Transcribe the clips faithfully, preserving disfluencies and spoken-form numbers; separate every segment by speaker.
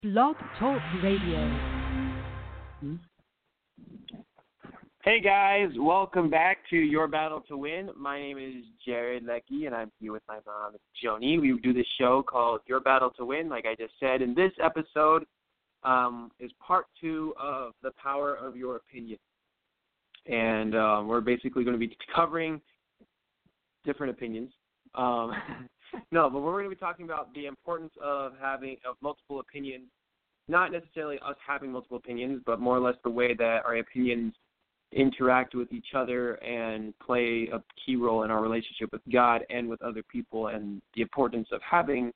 Speaker 1: Blog Talk Radio.
Speaker 2: Hey guys, welcome back to Your Battle to Win. My name is Jared Leckie, and I'm here with my mom, Joni. We do this show called Your Battle to Win, like I just said. And this episode um, is part two of The Power of Your Opinion. And um, we're basically going to be covering different opinions. Um, no, but we're going to be talking about the importance of having of multiple opinions, not necessarily us having multiple opinions, but more or less the way that our opinions interact with each other and play a key role in our relationship with God and with other people, and the importance of having,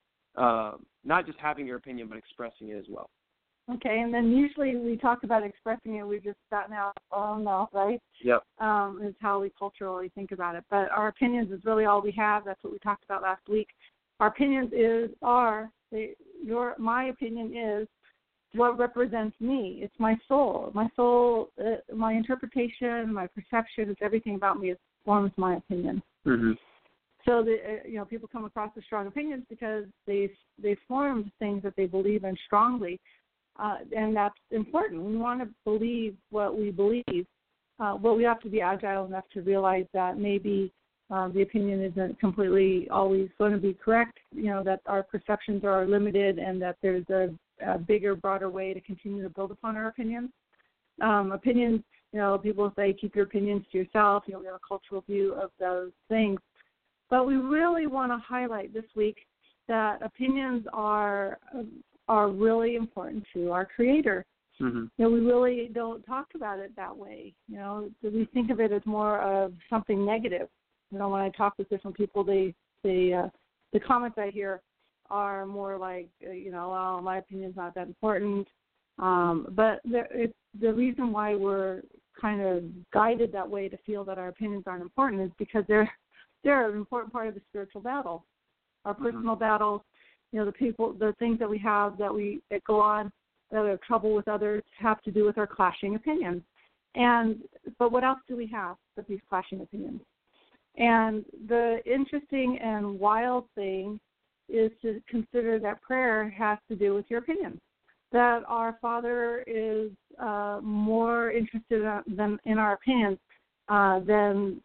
Speaker 2: uh, not just having your opinion, but expressing it as well.
Speaker 3: Okay, and then usually we talk about expressing it, we've just gotten out our own mouth, right?
Speaker 2: Yep.
Speaker 3: Um, is how we culturally think about it. But our opinions is really all we have. That's what we talked about last week. Our opinions is are, they, your my opinion is what represents me. It's my soul. My soul, uh, my interpretation, my perceptions, everything about me is, forms my opinion.
Speaker 2: Mm-hmm.
Speaker 3: So, the, uh, you know, people come across with strong opinions because they they formed things that they believe in strongly. Uh, and that's important. We want to believe what we believe, uh, but we have to be agile enough to realize that maybe uh, the opinion isn't completely always going to be correct, you know, that our perceptions are limited and that there's a, a bigger, broader way to continue to build upon our opinions. Um, opinions, you know, people say keep your opinions to yourself. You know, we have a cultural view of those things. But we really want to highlight this week that opinions are uh, are really important to our Creator.
Speaker 2: Mm-hmm.
Speaker 3: You know, we really don't talk about it that way. You know, we think of it as more of something negative. You know, when I talk with different people, they, they uh, the comments I hear are more like, uh, you know, well, my opinion's not that important. Um, but there, it's, the reason why we're kind of guided that way to feel that our opinions aren't important is because they're they're an important part of the spiritual battle. Our personal mm-hmm. battles, you know, the people, the things that we have that we that go on that we have trouble with others have to do with our clashing opinions. And but what else do we have but these clashing opinions? And the interesting and wild thing is to consider that prayer has to do with your opinion. That our Father is uh, more interested in, than in our opinions uh, than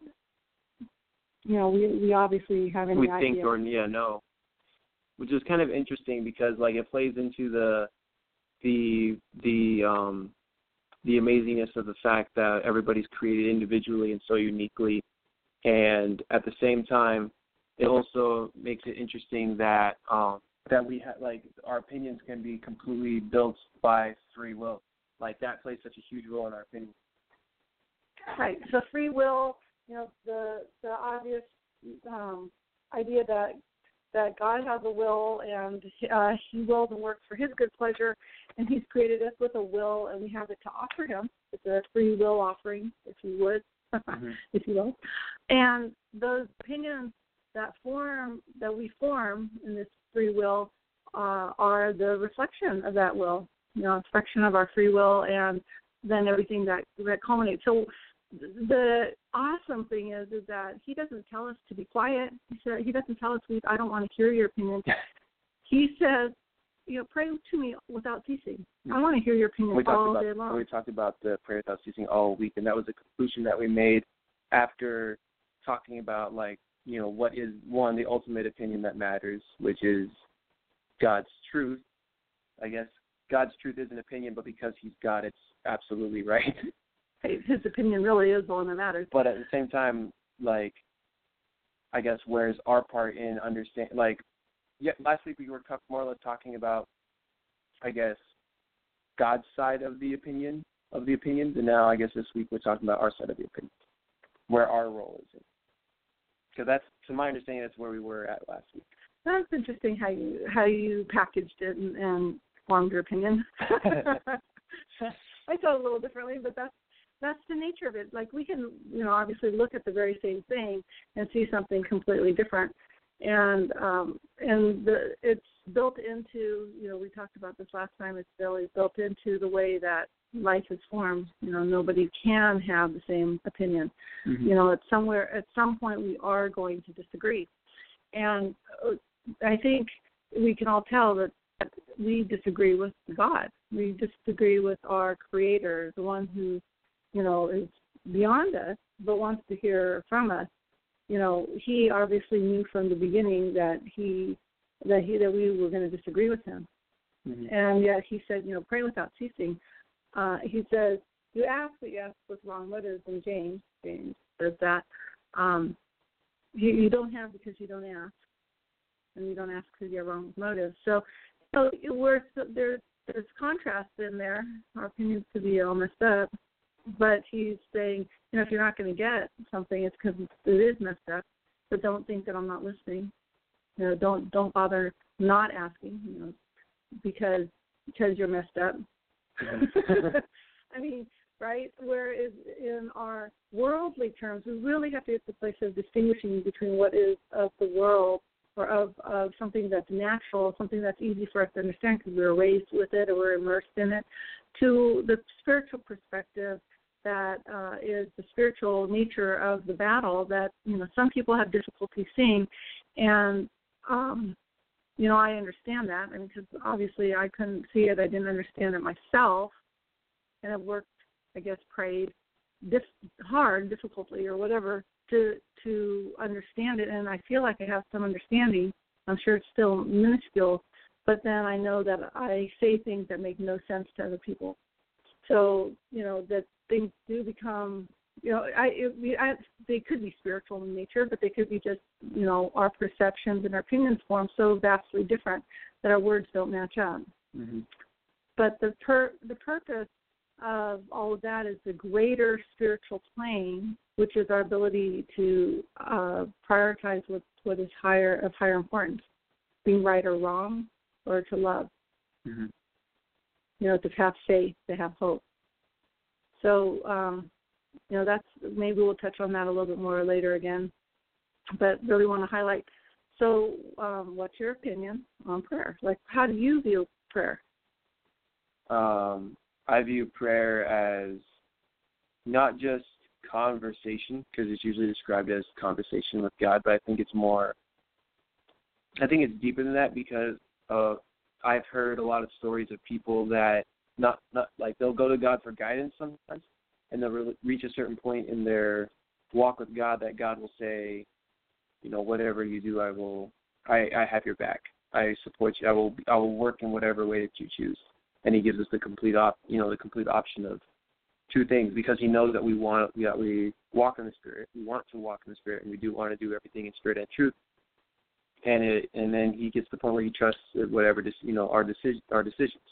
Speaker 3: you know we we obviously have any
Speaker 2: we
Speaker 3: idea.
Speaker 2: We think or yeah no. Which is kind of interesting because, like, it plays into the the the um, the amazingness of the fact that everybody's created individually and so uniquely, and at the same time, it also makes it interesting that um, that we have like our opinions can be completely built by free will. Like that plays such a huge role in our opinions.
Speaker 3: Right. So free will, you know, the the obvious um, idea that. that God has a will, and uh, he wills and works for his good pleasure, and he's created us with a will, and we have it to offer him. It's a free will offering, if you would, mm-hmm. if you will. And those opinions that form, that we form in this free will uh, are the reflection of that will, you know, reflection of our free will, and then everything that, that culminates. So the awesome thing is is that he doesn't tell us to be quiet. He said he doesn't tell us we I don't want to hear your opinion. He says, you know, pray to me without ceasing. I want to hear your opinion
Speaker 2: we
Speaker 3: all
Speaker 2: about,
Speaker 3: day long.
Speaker 2: We talked about the prayer without ceasing all week, and that was the conclusion that we made after talking about, like, you know, what is one the ultimate opinion that matters, which is God's truth. I guess God's truth is an opinion, but because he's God, it's absolutely right.
Speaker 3: His opinion really is the one that matters.
Speaker 2: But at the same time, like, I guess, where's our part in understand? Like, yeah, last week we were talk, more or less talking about, I guess, God's side of the opinion, of the opinions, and now I guess this week we're talking about our side of the opinion, where our role is in. So that's, to my understanding, that's where we were at last week.
Speaker 3: That's interesting how you how you packaged it and, and formed your opinion. I thought a little differently, but that's That's the nature of it. Like, we can, you know, obviously look at the very same thing and see something completely different. And um, and the, it's built into, you know, we talked about this last time, it's really built into the way that life is formed. You know, nobody can have the same opinion. Mm-hmm. You know, at somewhere, at some point we are going to disagree. And I think we can all tell that we disagree with God. We disagree with our Creator, the one who, you know, is beyond us, but wants to hear from us. You know, he obviously knew from the beginning that he that he that we were going to disagree with him, mm-hmm. and yet he said, you know, pray without ceasing. Uh, he says, you ask, but you ask with wrong motives. And James, James says that um, you, you don't have because you don't ask, and you don't ask because you have wrong motives. So, so we're, there's there's contrast in there. Our opinions could be all messed up. But he's saying, you know, if you're not going to get something, it's because it is messed up. But don't think that I'm not listening. You know, don't don't bother not asking. You know, because because you're messed up. I mean, right? Whereas in our worldly terms, we really have to get to the place of distinguishing between what is of the world or of, of something that's natural, something that's easy for us to understand because we were raised with it or we're immersed in it, to the spiritual perspective that uh, is the spiritual nature of the battle that, you know, some people have difficulty seeing. And, um, you know, I understand that. I mean, because obviously I couldn't see it. I didn't understand it myself. And I've worked, I guess, prayed dif- hard, difficultly or whatever, to to understand it. And I feel like I have some understanding. I'm sure it's still minuscule. But then I know that I say things that make no sense to other people. So, you know, that things do become, you know, I, it, I they could be spiritual in nature, but they could be just, you know, our perceptions and our opinions form so vastly different that our words don't match up. Mm-hmm. But the per, the purpose of all of that is the greater spiritual plane, which is our ability to uh, prioritize what, what is higher of higher importance, being right or wrong, or to love. Mm-hmm. You know, to have faith, to have hope. So, um, you know, that's, maybe we'll touch on that a little bit more later again, but really want to highlight. So, um, what's your opinion on prayer? Like, how do you view prayer?
Speaker 2: Um, I view prayer as not just conversation, because it's usually described as conversation with God, but I think it's more, I think it's deeper than that because uh, I've heard a lot of stories of people that not, not like they'll go to God for guidance sometimes, and they'll re- reach a certain point in their walk with God that God will say, you know, whatever you do, I will, I, I have your back. I support you. I will, I will work in whatever way that you choose. And He gives us the complete op, you know, the complete option of two things because He knows that we want, that we walk in the Spirit. We want to walk in the Spirit, and we do want to do everything in spirit and truth. And it, and then He gets to the point where He trusts whatever, you know, our decision, our decisions.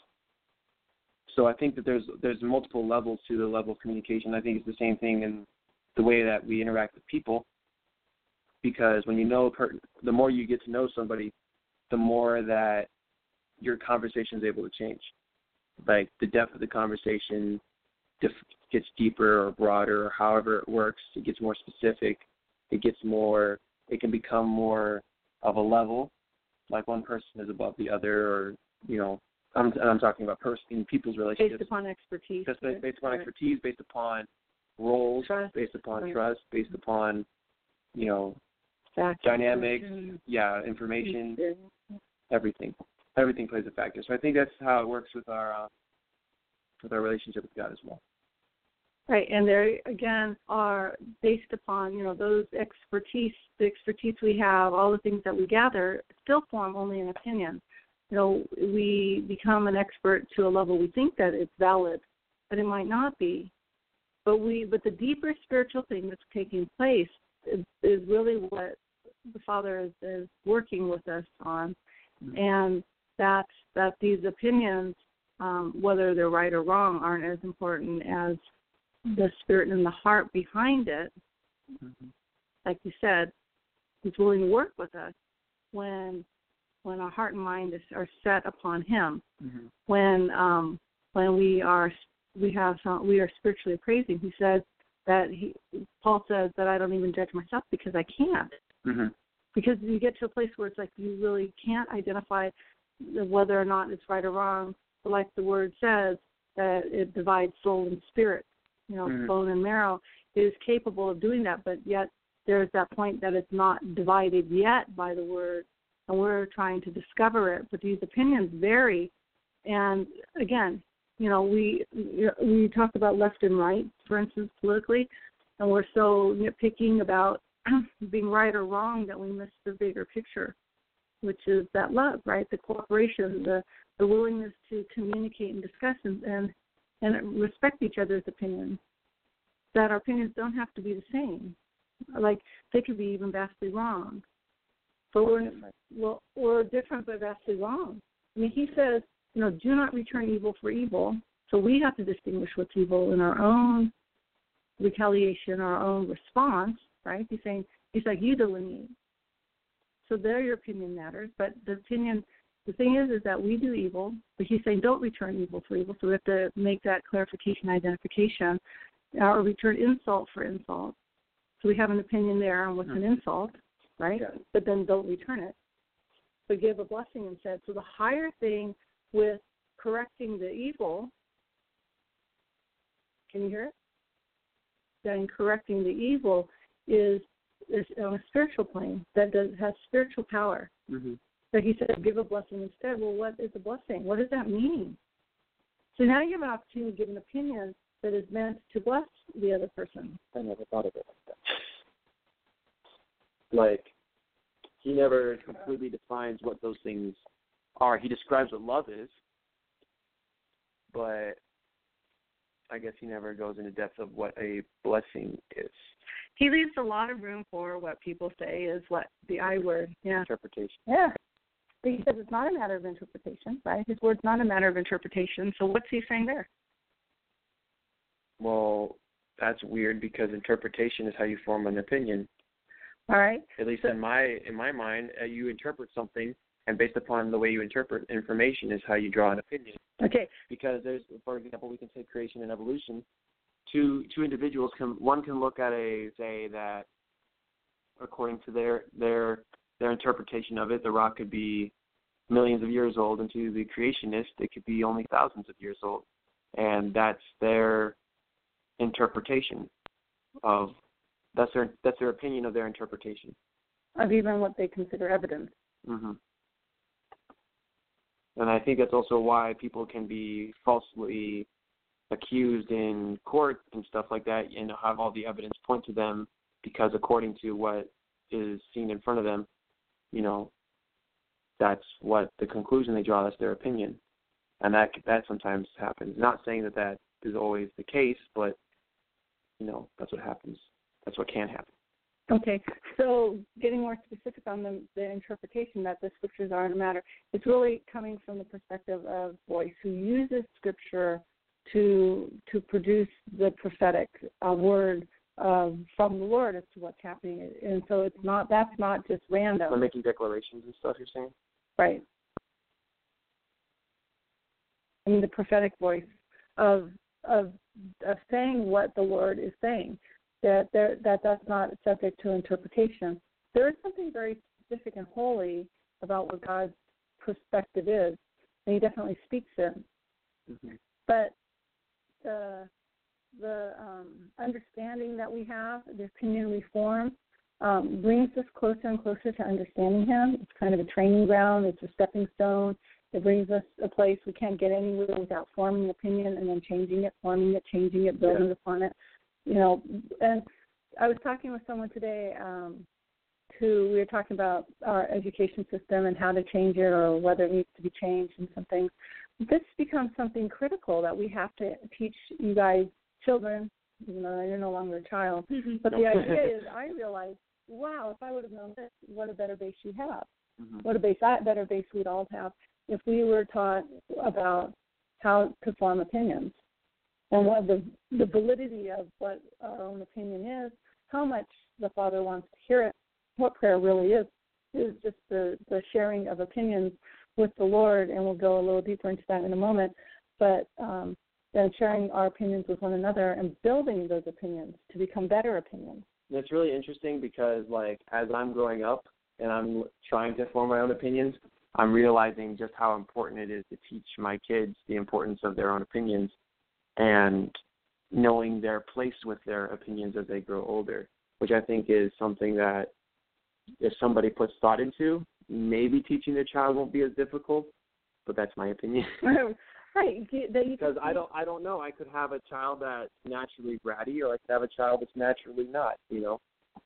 Speaker 2: So I think that there's there's multiple levels to the level of communication. I think it's the same thing in the way that we interact with people, because when you know, the more you get to know somebody, the more that your conversation is able to change. Like the depth of the conversation dif- gets deeper or broader, or however it works. It gets more specific. It gets more. It can become more of a level, like one person is above the other, or you know. I'm, I'm talking about person in people's relationships.
Speaker 3: Based upon expertise.
Speaker 2: Just based, based upon right. expertise, based upon roles, trust. based upon right. trust, based upon, you know, Fact. dynamics, mm-hmm. yeah, information, mm-hmm. everything. Everything plays a factor. So I think that's how it works with our uh, with our relationship with God as well.
Speaker 3: Right, and they again are based upon, you know, those expertise, the expertise we have, all the things that we gather, still form only an opinion. You know, we become an expert to a level we think that it's valid, but it might not be. But we, but the deeper spiritual thing that's taking place is, is really what the Father is, is working with us on, mm-hmm. and that's that these opinions, um, whether they're right or wrong, aren't as important as the spirit and the heart behind it. Mm-hmm. Like you said, He's willing to work with us when. when our heart and mind is, are set upon Him, mm-hmm. when um, when we are we have some, we are spiritually appraising. He says that he Paul says that I don't even judge myself because I can't. Mm-hmm. Because you get to a place where it's like you really can't identify whether or not it's right or wrong. But like the Word says, that it divides soul and spirit. You know, mm-hmm. bone and marrow. It is capable of doing that, but yet there's that point that it's not divided yet by the Word and we're trying to discover it. But these opinions vary, and again, you know, we we talk about left and right, for instance, politically, and we're so nitpicking about being right or wrong that we miss the bigger picture, which is that love, right? The cooperation, the, the willingness to communicate and discuss and, and and respect each other's opinions. That our opinions don't have to be the same. Like, they could be even vastly wrong. But we're, well, we're different but vastly wrong. I mean, he says, you know, do not return evil for evil. So we have to distinguish what's evil in our own retaliation, our own response, right? He's saying, he's like, you delineate. So there your opinion matters, but the opinion, the thing is, is that we do evil, but he's saying don't return evil for evil, so we have to make that clarification, identification, or return insult for insult. So we have an opinion there on what's an insult, right? Yeah. But then don't return it. But give a blessing instead. So the higher thing with correcting the evil, can you hear it? Then correcting the evil is, is on a spiritual plane that does, has spiritual power. Mm-hmm. So he said, give a blessing instead. Well, what is a blessing? What does that mean? So now you have an opportunity to give an opinion that is meant to bless the other person.
Speaker 2: I never thought of it like that. Like, he never completely defines what those things are. He describes what love is, but I guess he never goes into depth of what a blessing is.
Speaker 3: He leaves a lot of room for what people say is what the I word. Yeah.
Speaker 2: Interpretation.
Speaker 3: Yeah. But he says it's not a matter of interpretation, right? His word's not a matter of interpretation. So what's he saying there?
Speaker 2: Well, that's weird because interpretation is how you form an opinion.
Speaker 3: All right.
Speaker 2: At least
Speaker 3: so,
Speaker 2: in my in my mind, uh, you interpret something, and based upon the way you interpret information is how you draw an opinion.
Speaker 3: Okay.
Speaker 2: Because there's, for example, we can take creation and evolution. Two two individuals can one can look at a say that according to their their their interpretation of it, the rock could be millions of years old, and to the creationist, it could be only thousands of years old, and that's their interpretation of that's their that's their opinion of their interpretation
Speaker 3: of even what they consider evidence.
Speaker 2: Mm-hmm. And I think that's also why people can be falsely accused in court and stuff like that, and have all the evidence point to them because according to what is seen in front of them, you know, that's what the conclusion they draw. That's their opinion, and that that sometimes happens. Not saying that that is always the case, but you know, that's what happens. That's what can happen.
Speaker 3: Okay, so getting more specific on the, the interpretation that the scriptures aren't a matter, it's really coming from the perspective of Boyce, who uses scripture to to produce the prophetic uh, word uh, from the Lord as to what's happening. And so it's not that's not just random.
Speaker 2: We're making declarations and stuff, you're saying?
Speaker 3: Right. I mean, the prophetic voice of of of saying what the Lord is saying. That there, that that's not subject to interpretation. There is something very specific and holy about what God's perspective is, and He definitely speaks it. Mm-hmm. But the the um, understanding that we have, the opinion we form, um, brings us closer and closer to understanding Him. It's kind of a training ground. It's a stepping stone. It brings us a place we can't get anywhere without forming an opinion and then changing it, forming it, changing it, building yeah. upon it. You know, and I was talking with someone today um, who we were talking about our education system and how to change it or whether it needs to be changed and some things. This becomes something critical that we have to teach you guys, children, even though you're no longer a child. Mm-hmm. But the idea is I realized, wow, if I would have known this, what a better base you'd have. Mm-hmm. What a base, a better base we'd all have if we were taught about how to form opinions. And what the, the validity of what our own opinion is, how much the Father wants to hear it, what prayer really is, is just the, the sharing of opinions with the Lord, and we'll go a little deeper into that in a moment, but um, then sharing our opinions with one another and building those opinions to become better opinions.
Speaker 2: It's really interesting because, like, as I'm growing up and I'm trying to form my own opinions, I'm realizing just how important it is to teach my kids the importance of their own opinions and knowing their place with their opinions as they grow older, which I think is something that if somebody puts thought into, maybe teaching their child won't be as difficult, but that's my opinion.
Speaker 3: Right. That you
Speaker 2: because I don't, I don't know. I could have a child that's naturally bratty, or I could have a child that's naturally not. You know.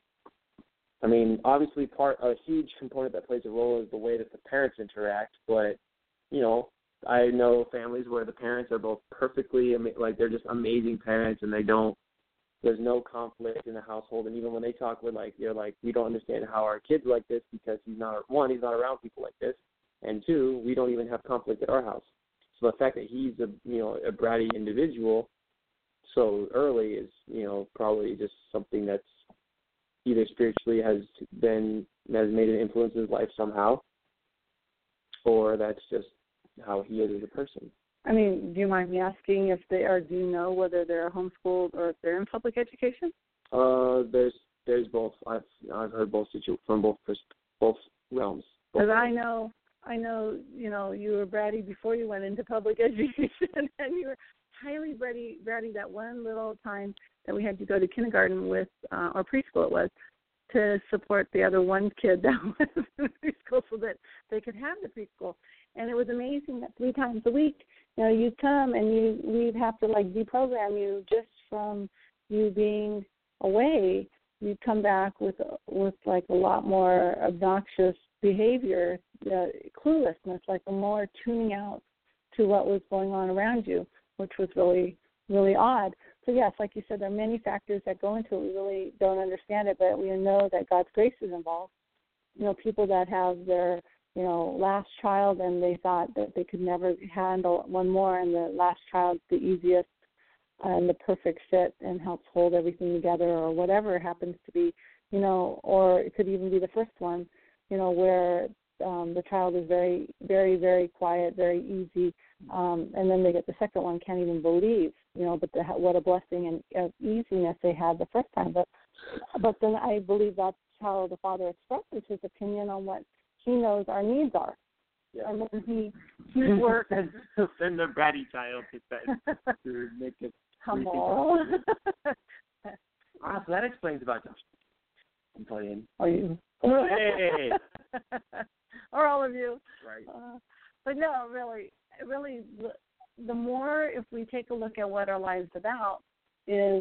Speaker 2: I mean, obviously, part a huge component that plays a role is the way that the parents interact. But you know, I know families where the parents are both perfectly, like they're just amazing parents, and they don't. There's no conflict in the household, and even when they talk, we're like, they're like, we don't understand how our kid's like this because he's not one, he's not around people like this, and two, we don't even have conflict at our house. So the fact that he's a you know a bratty individual so early is you know probably just something that's either spiritually has been has made an influence in his life somehow, or that's just how he is as a person.
Speaker 3: I mean, do you mind me asking if they are? Do you know whether they're homeschooled or if they're in public education?
Speaker 2: Uh, there's there's both. I've I've heard both situ- from both both realms.
Speaker 3: Because I know. I know, you know, you were bratty before you went into public education, and you were highly bratty, bratty that one little time that we had to go to kindergarten with, uh, or preschool it was, to support the other one kid that was in preschool so that they could have the preschool. And it was amazing that three times a week, you know, you'd come and you we'd have to, like, deprogram you just from you being away. You'd come back with, with like, a lot more obnoxious behavior, uh, cluelessness, like a more tuning out to what was going on around you, which was really, really odd. So, yes, like you said, there are many factors that go into it. We really don't understand it, but we know that God's grace is involved. You know, people that have their, you know, last child and they thought that they could never handle one more, and the last child's the easiest and the perfect fit and helps hold everything together, or whatever it happens to be, you know, or it could even be the first one, you know, where um, the child is very, very, very quiet, very easy, um, and then they get the second one, can't even believe, you know, but the, what a blessing and uh, easiness they had the first time. But but then I believe that's how the Father expresses his opinion on what he knows our needs are.
Speaker 2: Yeah.
Speaker 3: And then he, he works.
Speaker 2: Send the bratty child to bed to make it
Speaker 3: humble.
Speaker 2: Ah, so that explains about Josh. I'm playing.
Speaker 3: Are you?
Speaker 2: Hey!
Speaker 3: Or all of you.
Speaker 2: Right.
Speaker 3: Uh, but no, really, really, the, the more if we take a look at what our lives about is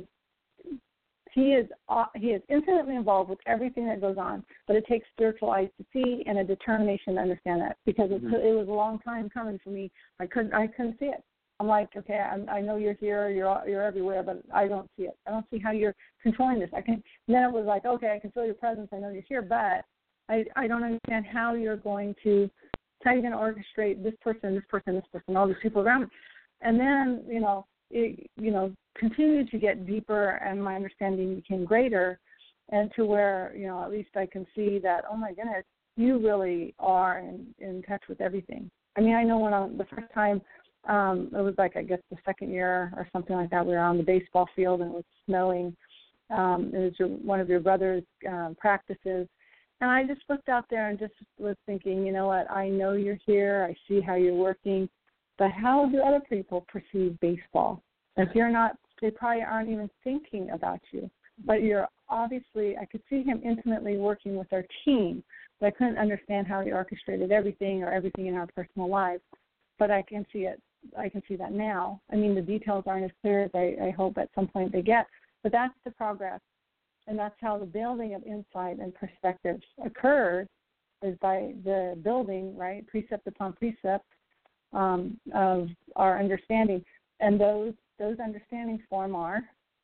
Speaker 3: he is uh, he is intimately involved with everything that goes on, but it takes spiritual eyes to see and a determination to understand that, because mm-hmm. it, it was a long time coming for me. I couldn't I couldn't see it. I'm like, okay, I'm, I know you're here, you're you're everywhere, but I don't see it. I don't see how you're controlling this. I can. And then it was like, okay, I can feel your presence. I know you're here, but I I don't understand how you're going to how you're going to orchestrate this person, this person, this person, all these people around me. And then you know. It, you know, continued to get deeper, and my understanding became greater, and to where, you know, at least I can see that, oh, my goodness, you really are in, in touch with everything. I mean, I know when I, the first time, um, it was like, I guess, the second year or something like that, we were on the baseball field, and it was snowing. Um, it was your, one of your brother's um, practices, and I just looked out there and just was thinking, you know what, I know you're here, I see how you're working, but how do other people perceive baseball? If you're not, they probably aren't even thinking about you. But you're obviously, I could see him intimately working with our team, but I couldn't understand how he orchestrated everything or everything in our personal lives. But I can see it. I can see that now. I mean, the details aren't as clear as I, I hope at some point they get. But that's the progress, and that's how the building of insight and perspective occurs, is by the building, right, precept upon precept, Um, of our understanding, and those those understandings form our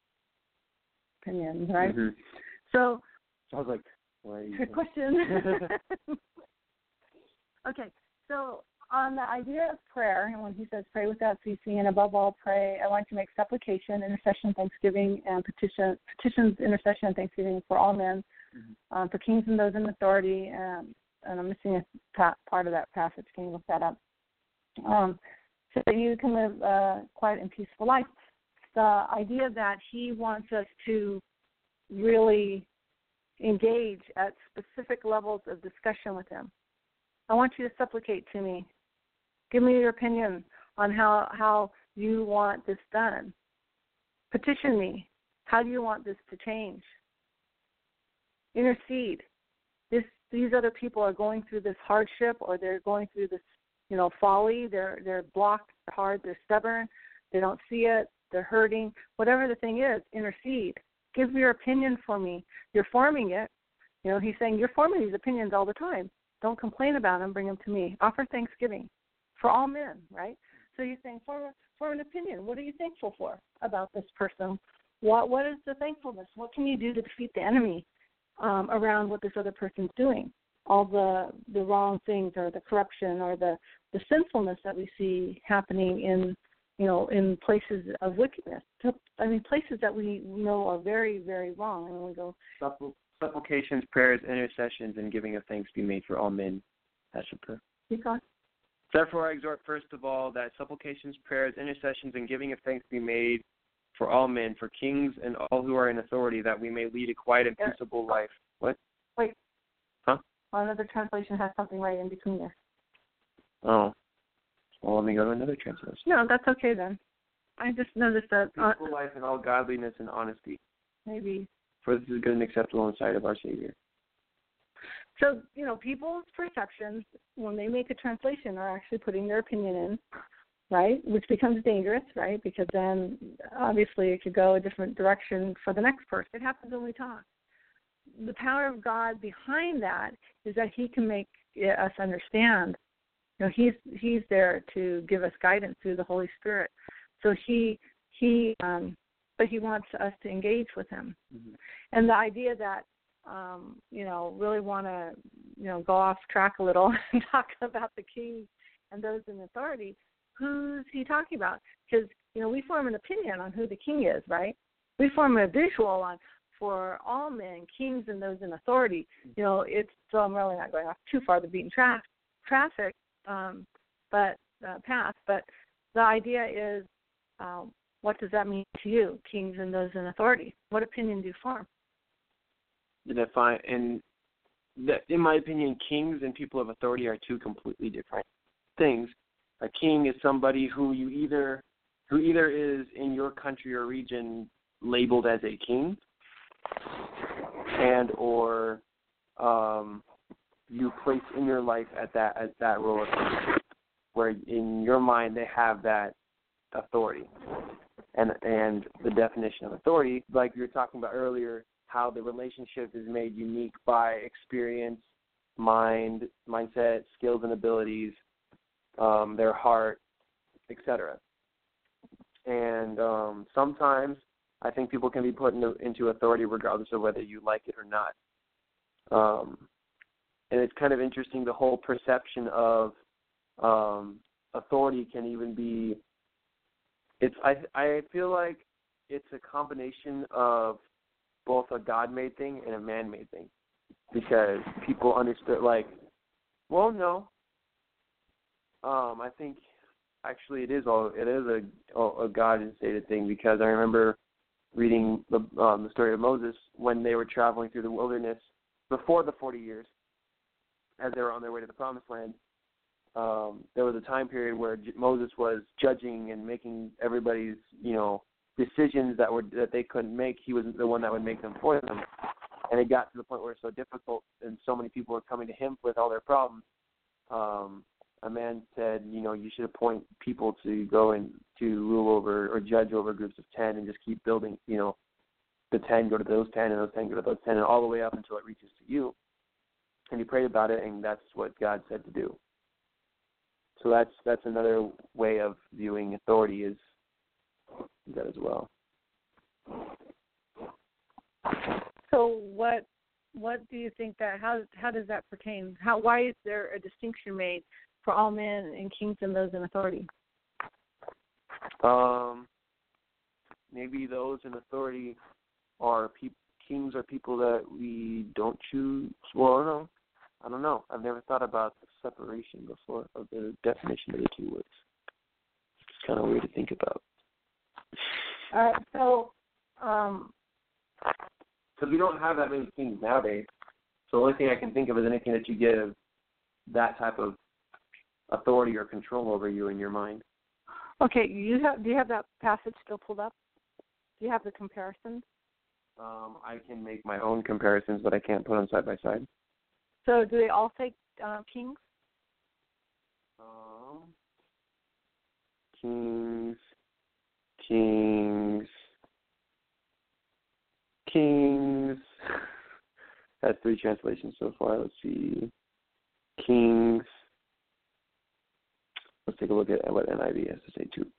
Speaker 3: opinions, right?
Speaker 2: Mm-hmm.
Speaker 3: So,
Speaker 2: so I was like, why are you
Speaker 3: good question. Okay, so on the idea of prayer, and when he says pray without ceasing, and above all pray, I want to make supplication, intercession, thanksgiving, and petition, petitions, intercession, and thanksgiving for all men, mm-hmm. um, for kings and those in authority, um, and I'm missing a pa- part of that passage. Can you look that up? Um, so that you can live a quiet and peaceful life. The idea that he wants us to really engage at specific levels of discussion with him. I want you to supplicate to me. Give me your opinion on how, how you want this done. Petition me. How do you want this to change? Intercede. This these other people are going through this hardship, or they're going through this, you know, folly. They're they're blocked, they're hard, they're stubborn, they don't see it, they're hurting. Whatever the thing is, intercede. Give your opinion for me. You're forming it. You know, he's saying you're forming these opinions all the time. Don't complain about them. Bring them to me. Offer thanksgiving for all men, right? So he's saying form, form an opinion. What are you thankful for about this person? What What is the thankfulness? What can you do to defeat the enemy um, around what this other person's doing? All the the wrong things, or the corruption, or the, the sinfulness that we see happening in, you know, in places of wickedness. I mean, places that we know are very, very wrong. And we go,
Speaker 2: supplications, prayers, intercessions, and giving of thanks be made for all men. That's your prayer.
Speaker 3: because
Speaker 2: Therefore, I exhort first of all that supplications, prayers, intercessions, and giving of thanks be made for all men, for kings and all who are in authority, that we may lead a quiet and peaceable life. What?
Speaker 3: Wait.
Speaker 2: Huh?
Speaker 3: Well, another translation has something right in between there.
Speaker 2: Oh. Well, let me go to another translation.
Speaker 3: No, that's okay then. I just noticed that. Uh,
Speaker 2: Peaceful life in all godliness and honesty.
Speaker 3: maybe.
Speaker 2: For this is good and acceptable in the sight of our Savior.
Speaker 3: So, you know, people's perceptions, when they make a translation, are actually putting their opinion in, right, which becomes dangerous, right, because then obviously it could go a different direction for the next person. It happens when we talk. The power of God behind that is that he can make us understand. You know, he's he's there to give us guidance through the Holy Spirit. So he he um, but he wants us to engage with him. Mm-hmm. And the idea that um, you know, really want to, you know, go off track a little and talk about the king and those in authority, who's he talking about? Because, you know, we form an opinion on who the king is, right? We form a visual on for all men, kings and those in authority. You know, it's, so I'm really not going off too far the beaten tra- traffic, um, but uh, path. But the idea is, um, what does that mean to you, kings and those in authority? What opinion do you form?
Speaker 2: Define, and that, in my opinion, kings and people of authority are two completely different things. A king is somebody who you either who either is in your country or region labeled as a king, and or um, you place in your life at that at that role of king, where in your mind they have that authority, and and the definition of authority, like you were talking about earlier, how the relationship is made unique by experience, mind, mindset, skills and abilities, um, their heart, et cetera. And um, sometimes I think people can be put into, into authority regardless of whether you like it or not. Um, and it's kind of interesting, the whole perception of um, authority can even be, it's I I feel like it's a combination of both a God-made thing and a man-made thing, because people understood, like, well, no. Um, I think actually it is all it is a a God-instated thing, because I remember reading the um, the story of Moses when they were traveling through the wilderness before the forty years, as they were on their way to the Promised Land. Um, there was a time period where J- Moses was judging and making everybody's, you know, decisions that were that they couldn't make. He was the one that would make them for them, and it got to the point where it's so difficult, and so many people were coming to him with all their problems. Um, a man said, you know, you should appoint people to go and to rule over or judge over groups of ten, and just keep building. You know, the ten go to those ten, and those ten go to those ten, and all the way up until it reaches to you. And he prayed about it, and that's what God said to do. So that's that's another way of viewing authority, is that as well.
Speaker 3: So what what do you think that how how does that pertain? How why is there a distinction made for all men and kings and those in authority?
Speaker 2: Um, maybe those in authority are pe- kings are people that we don't choose. Well, no, I don't know. I've never thought about the separation before of the definition of the two words. It's kind of weird to think about.
Speaker 3: All right, so um,
Speaker 2: because we don't have that many kings nowadays. So the only thing I can think of is anything that you give that type of authority or control over you in your mind.
Speaker 3: Okay, you have do you have that passage still pulled up? Do you have the comparisons?
Speaker 2: Um, I can make my own comparisons, but I can't put them side by side.
Speaker 3: So do they all say uh, kings?
Speaker 2: Um, kings, kings, kings. That's three translations so far. Let's see. Kings. Let's take a look at what N I V has to say too.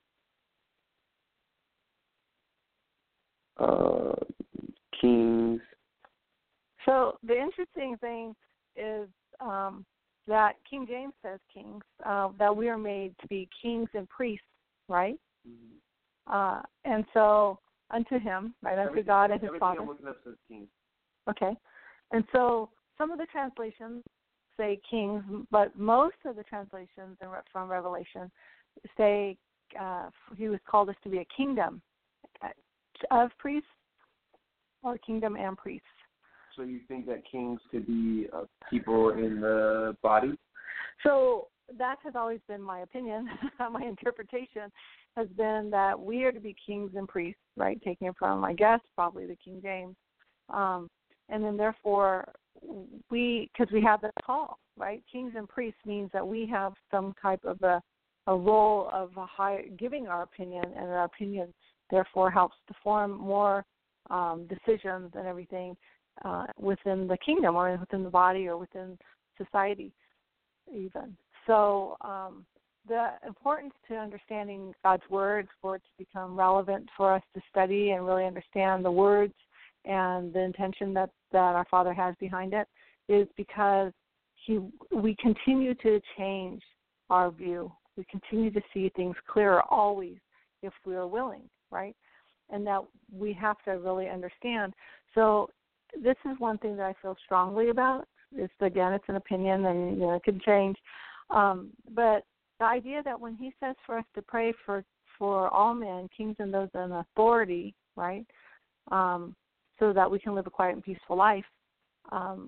Speaker 2: Uh, kings.
Speaker 3: So the interesting thing is um, that King James says kings, uh, that we are made to be kings and priests, right? Mm-hmm. Uh, and so unto him, right, unto everything, God and his Father.
Speaker 2: I'm looking up says kings.
Speaker 3: Okay. And so some of the translations say kings, but most of the translations from Revelation say uh, he was called us to be a kingdom of priests or kingdom and priests.
Speaker 2: So you think that kings could be uh, people in the body?
Speaker 3: So that has always been my opinion. My interpretation has been that we are to be kings and priests, right, taking it from, I guess, probably the King James. Um, and then therefore, we, because we have that call, right? Kings and priests means that we have some type of a, a role of a high, giving our opinion, and our opinion therefore helps to form more um, decisions and everything uh, within the kingdom or within the body or within society even. So um, the importance to understanding God's words for it to become relevant for us to study and really understand the words and the intention that, that our Father has behind it is because he we continue to change our view. We continue to see things clearer always if we are willing, right? And that we have to really understand. So this is one thing that I feel strongly about. It's, again, it's an opinion and you know, it can change. Um, but the idea that when he says for us to pray for, for all men, kings and those in authority, right, um, so that we can live a quiet and peaceful life, um,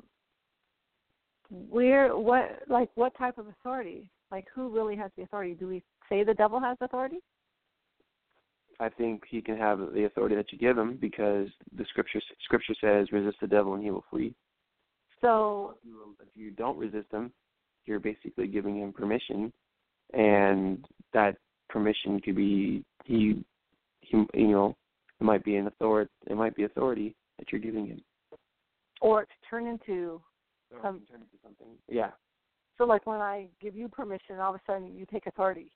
Speaker 3: we're what like what type of authority? Like who really has the authority? Do we say the devil has authority?
Speaker 2: I think he can have the authority that you give him because the scripture scripture says resist the devil and he will flee.
Speaker 3: So
Speaker 2: if you, if you don't resist him, you're basically giving him permission, and that permission could be he, he you know, it might be an authority. It might be authority that you're giving him,
Speaker 3: or to turn into
Speaker 2: or um, turn into something. Yeah.
Speaker 3: So like when I give you permission, all of a sudden you take authority.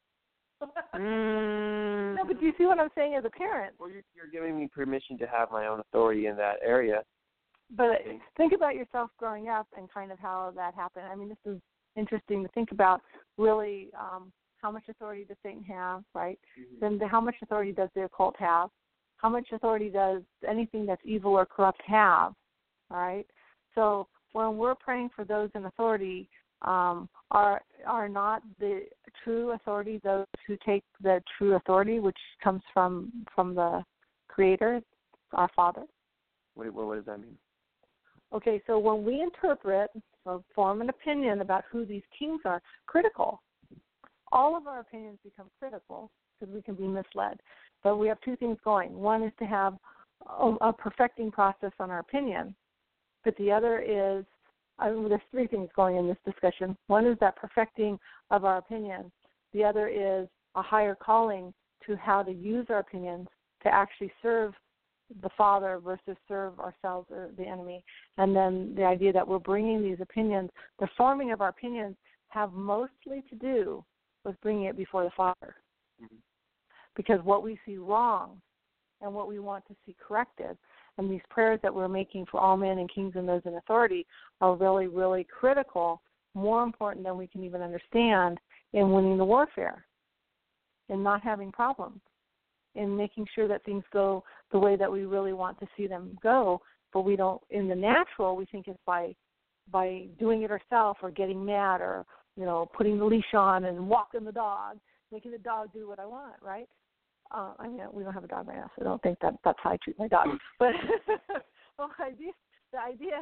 Speaker 2: mm.
Speaker 3: No, but do you see what I'm saying as a parent?
Speaker 2: Well, you're, you're giving me permission to have my own authority in that area.
Speaker 3: But think about yourself growing up and kind of how that happened. I mean, this is interesting to think about, really, um, how much authority does Satan have, right? Mm-hmm. Then the, how much authority does the occult have? How much authority does anything that's evil or corrupt have, all right? So when we're praying for those in authority, um, are are not the true authority those who take the true authority, which comes from from the Creator, our Father?
Speaker 2: What, what, what does that mean?
Speaker 3: Okay, so when we interpret or form an opinion about who these kings are, critical, all of our opinions become critical because we can be misled. But we have two things going. One is to have a, a perfecting process on our opinion, but the other is, I mean, there's three things going in this discussion. One is that perfecting of our opinion. The other is a higher calling to how to use our opinions to actually serve the Father versus serve ourselves or the enemy. And then the idea that we're bringing these opinions, the forming of our opinions have mostly to do with bringing it before the Father. Mm-hmm. Because what we see wrong and what we want to see corrected, and these prayers that we're making for all men and kings and those in authority are really, really critical, more important than we can even understand in winning the warfare, in not having problems, in making sure that things go the way that we really want to see them go, but we don't, in the natural, we think it's by by doing it ourselves or getting mad or, you know, putting the leash on and walking the dog, making the dog do what I want, right? Uh, I mean, we don't have a dog right now, so I don't think that that's how I treat my dog. But well, the idea, the idea,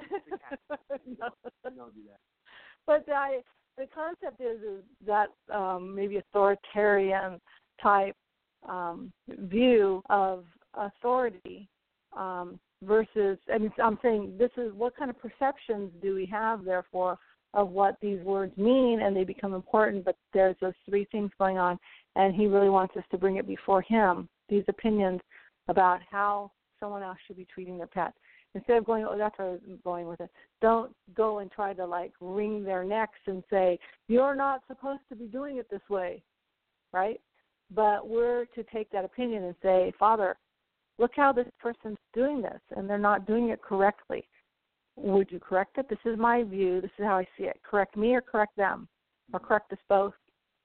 Speaker 3: no,
Speaker 2: don't do that.
Speaker 3: But the the concept is, is that um, maybe authoritarian type um, view of authority um, versus, I mean, I'm saying this is what kind of perceptions do we have, therefore, of what these words mean, and they become important, but there's those three things going on, and he really wants us to bring it before him, these opinions about how someone else should be treating their pet. Instead of going, oh, that's where I was going with it, don't go and try to, like, wring their necks and say, you're not supposed to be doing it this way, right? But we're to take that opinion and say, Father, look how this person's doing this, and they're not doing it correctly. Would you correct it? This is my view. This is how I see it. Correct me or correct them, or correct us both,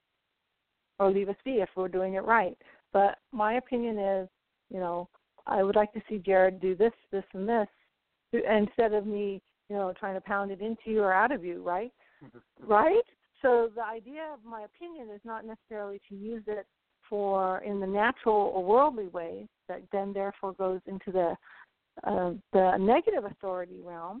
Speaker 3: or leave us be if we're doing it right. But my opinion is, you know, I would like to see Jared do this, this, and this, instead of me, you know, trying to pound it into you or out of you, right? Right? So the idea of my opinion is not necessarily to use it for in the natural or worldly ways that then therefore goes into the uh, the negative authority realm.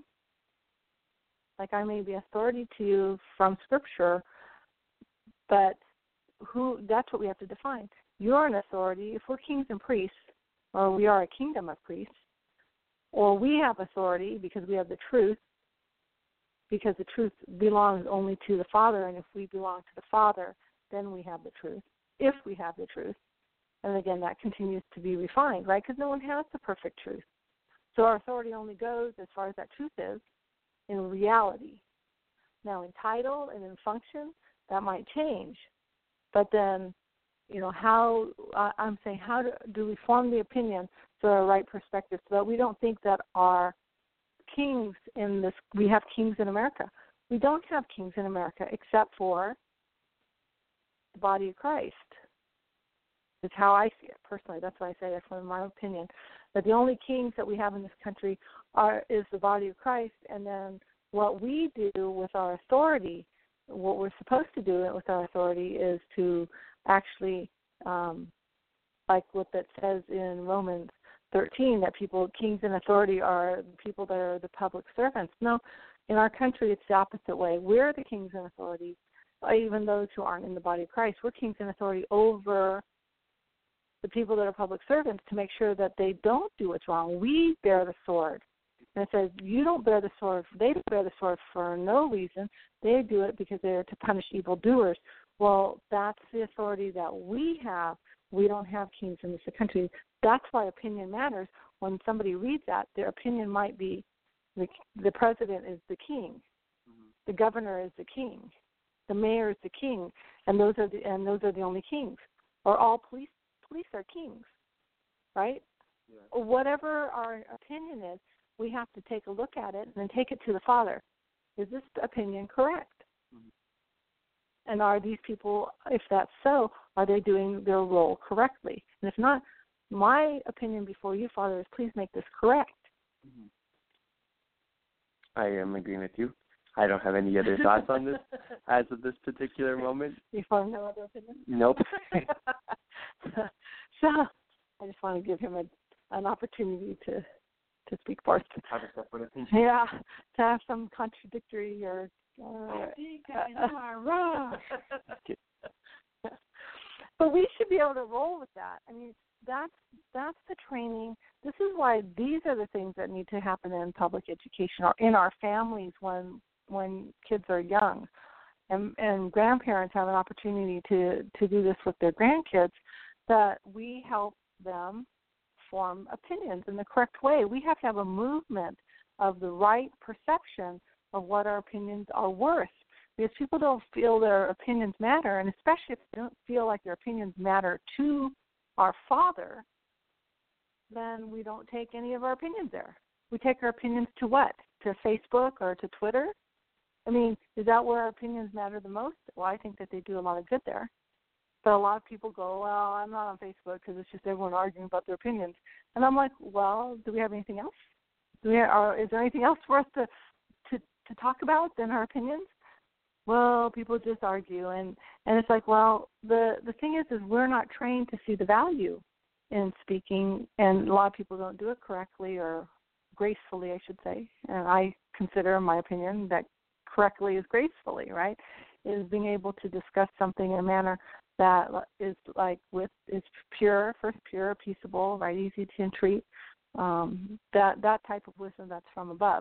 Speaker 3: Like I may be authority to you from Scripture, but who? That's what we have to define. You're an authority. If we're kings and priests, or we are a kingdom of priests, or we have authority because we have the truth, because the truth belongs only to the Father, and if we belong to the Father, then we have the truth, if we have the truth. And again, that continues to be refined, right? Because no one has the perfect truth. So our authority only goes as far as that truth is in reality. Now, in title and in function, that might change. But then, you know, how, uh, I'm saying, how do, do we form the opinion so our right perspective so that we don't think that our kings in this, we have kings in America. We don't have kings in America except for the body of Christ. It's how I see it personally. That's why I say that's from my opinion. That the only kings that we have in this country are is the body of Christ, and then what we do with our authority, what we're supposed to do with our authority is to actually, um, like what that says in Romans thirteen, that people, kings in authority are people that are the public servants. No, in our country it's the opposite way. We're the kings in authority, even those who aren't in the body of Christ. We're kings in authority over the people that are public servants to make sure that they don't do what's wrong. We bear the sword. And it says you don't bear the sword. They don't bear the sword for no reason. They do it because they're to punish evildoers. Well, that's the authority that we have. We don't have kings in this country. That's why opinion matters. When somebody reads that, their opinion might be the, the president is the king, mm-hmm. the governor is the king, the mayor is the king, and those are the and those are the only kings. Or all police police are kings, right? Yeah. Whatever our opinion is, we have to take a look at it and then take it to the Father. Is this opinion correct? Mm-hmm. And are these people, if that's so, are they doing their role correctly? And if not, my opinion before you, Father, is please make this correct.
Speaker 2: Mm-hmm. I am agreeing with you. I don't have any other thoughts on this as of this particular moment.
Speaker 3: You find no other opinion?
Speaker 2: Nope.
Speaker 3: So I just want to give him a, an opportunity to, to speak first.
Speaker 2: Have a separate opinion.
Speaker 3: Yeah, to have some contradictory or... Uh,
Speaker 1: I think I are wrong.
Speaker 3: But we should be able to roll with that. I mean, that's that's the training. This is why these are the things that need to happen in public education or in our families when when kids are young. And, and grandparents have an opportunity to, to do this with their grandkids, that we help them form opinions in the correct way. We have to have a movement of the right perception of what our opinions are worth. Because people don't feel their opinions matter, and especially if they don't feel like their opinions matter to our Father, then we don't take any of our opinions there. We take our opinions to what? To Facebook or to Twitter? I mean, is that where our opinions matter the most? Well, I think that they do a lot of good there. But a lot of people go, well, I'm not on Facebook because it's just everyone arguing about their opinions. And I'm like, well, do we have anything else? Do we have, or is there anything else for us to, to, to talk about than our opinions? Well, people just argue. And, and it's like, well, the, the thing is, is we're not trained to see the value in speaking, and a lot of people don't do it correctly or gracefully, I should say. And I consider, in my opinion, that correctly is gracefully, right? Is being able to discuss something in a manner that is like with is pure, first pure, peaceable, right, easy to entreat, um, that that type of wisdom that's from above.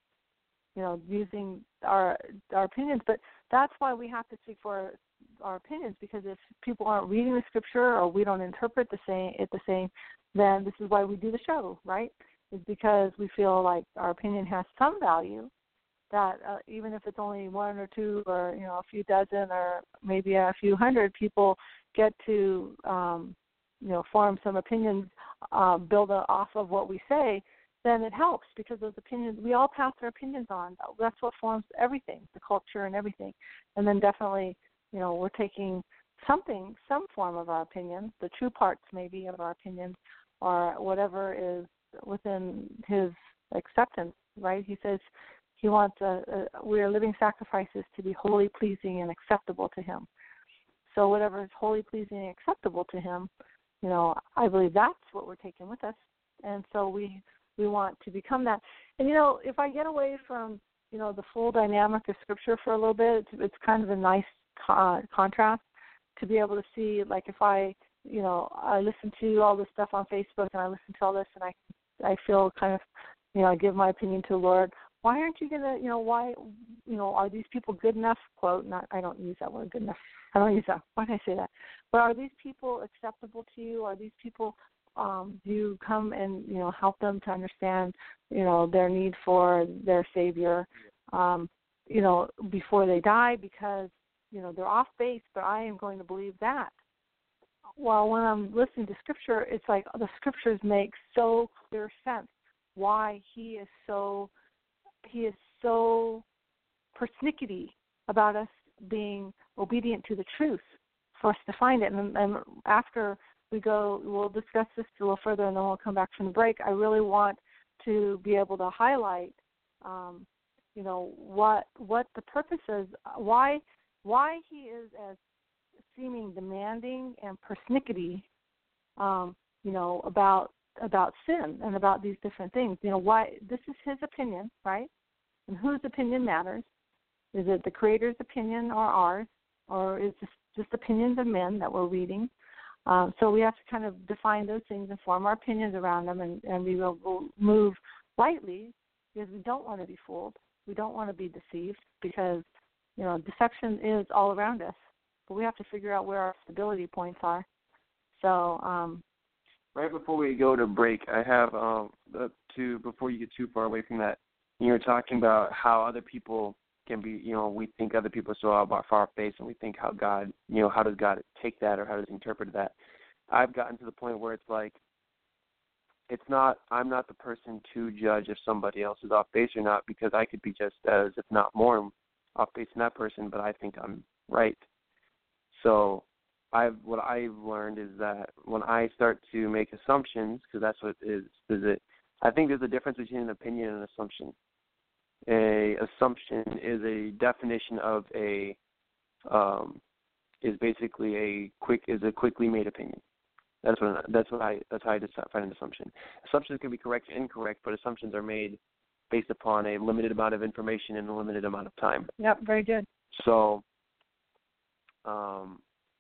Speaker 3: You know, using our our opinions, but that's why we have to seek for our opinions, because if people aren't reading the scripture or we don't interpret the same it the same, then this is why we do the show, right? Is because we feel like our opinion has some value. That uh, even if it's only one or two or you know a few dozen or maybe a few hundred people get to um, you know form some opinions, uh, build a, off of what we say, then it helps, because those opinions, we all pass our opinions on. That's what forms everything, the culture and everything. And then definitely, you know, we're taking something, some form of our opinion, the true parts maybe of our opinions, or whatever is within his acceptance, right? He says he wants a, a we are living sacrifices to be wholly pleasing and acceptable to him. So whatever is wholly pleasing and acceptable to him, you know, I believe that's what we're taking with us. And so we we want to become that. And, you know, if I get away from, you know, the full dynamic of Scripture for a little bit, it's, it's kind of a nice uh, contrast to be able to see, like, if I, you know, I listen to all this stuff on Facebook and I listen to all this and I I feel kind of, you know, I give my opinion to the Lord. Why aren't you going to, you know, why, you know, are these people good enough, quote, not, I don't use that word, good enough. I don't use that. Why did I say that? But are these people acceptable to you? Are these people, um, do you come and, you know, help them to understand, you know, their need for their Savior, um, you know, before they die, because, you know, they're off base, but I am going to believe that. Well, when I'm listening to Scripture, it's like the Scriptures make so clear sense why he is so, he is so persnickety about us being obedient to the truth for us to find it. And, and after we go, we'll discuss this a little further, and then we'll come back from the break. I really want to be able to highlight, um, you know, what what the purpose is, why why he is as seeming demanding and persnickety, um, you know, about about sin and about these different things. You know, why this is his opinion, right? And whose opinion matters? Is it the Creator's opinion or ours, or is this just opinions of men that we're reading? Um, so we have to kind of define those things and form our opinions around them, and, and we will, will move lightly, because we don't want to be fooled. We don't want to be deceived, because, you know, deception is all around us. But we have to figure out where our stability points are. So, um,
Speaker 2: right before we go to break, I have um, the two, before you get too far away from that, you were talking about how other people can be, you know, we think other people are so far face, and we think how God, you know, how does God take that, or how does he interpret that? I've gotten to the point where it's like, it's not, I'm not the person to judge if somebody else is off base or not, because I could be just as, if not more, off base than that person, but I think I'm right. So I've, what I've learned is that when I start to make assumptions, because that's what it is, is it, I think there's a difference between an opinion and an assumption. A assumption is a definition of a um, is basically a quick is a quickly made opinion. That's what that's what I that's how I define an assumption. Assumptions can be correct and incorrect, but assumptions are made based upon a limited amount of information in a limited amount of time.
Speaker 3: Yep, very good.
Speaker 2: So, um,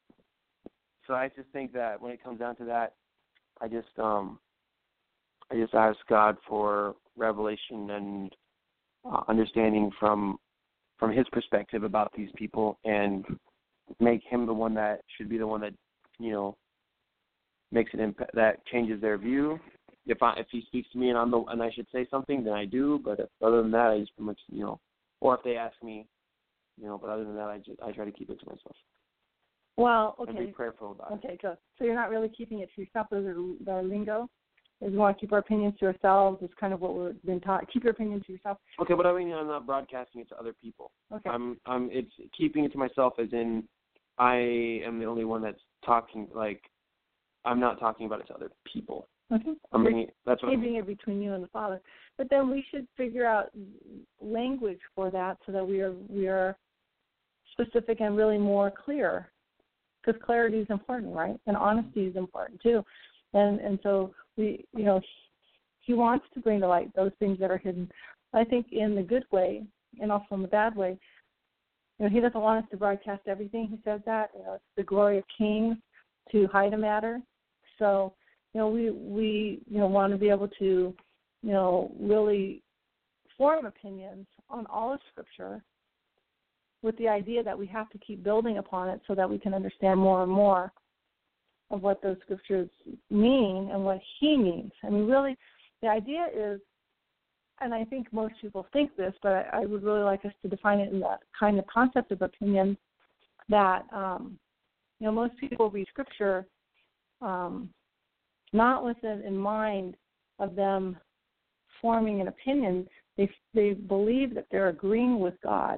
Speaker 2: so I just think that when it comes down to that, I just um, I just ask God for revelation and Uh, understanding from from his perspective about these people, and make him the one that should be the one that, you know, makes an impact, that changes their view. If I if he speaks to me and I'm the and I should say something, then I do. But if, other than that, I just pretty much, you know, or if they ask me, you know. But other than that, I just I try to keep it to myself.
Speaker 3: Well, okay.
Speaker 2: And be prayerful about
Speaker 3: okay,
Speaker 2: it.
Speaker 3: Okay, good. So you're not really keeping it to yourself. Those are the lingo. Is we want to keep our opinions to ourselves. Is kind of what we've been taught. Keep your opinion to yourself.
Speaker 2: Okay, but I mean, I'm not broadcasting it to other people.
Speaker 3: Okay.
Speaker 2: I'm, I'm. It's keeping it to myself, as in, I am the only one that's talking. Like, I'm not talking about it to other people.
Speaker 3: Okay.
Speaker 2: I'm bringing. That's what.
Speaker 3: Keeping it between you and the Father. But then we should figure out language for that, so that we are we are specific and really more clear. Because clarity is important, right? And honesty is important too. And and so we, you know, he wants to bring to light those things that are hidden. I think in the good way, and also in the bad way. You know, he doesn't want us to broadcast everything. He says that, you know, it's the glory of kings to hide a matter. So you know, we, we you know, want to be able to, you know, really form opinions on all of Scripture with the idea that we have to keep building upon it so that we can understand more and more of what those Scriptures mean and what He means. I mean, really, the idea is, and I think most people think this, but I, I would really like us to define it in that kind of concept of opinion that, um, you know, most people read Scripture um, not with it in mind of them forming an opinion. They they believe that they're agreeing with God,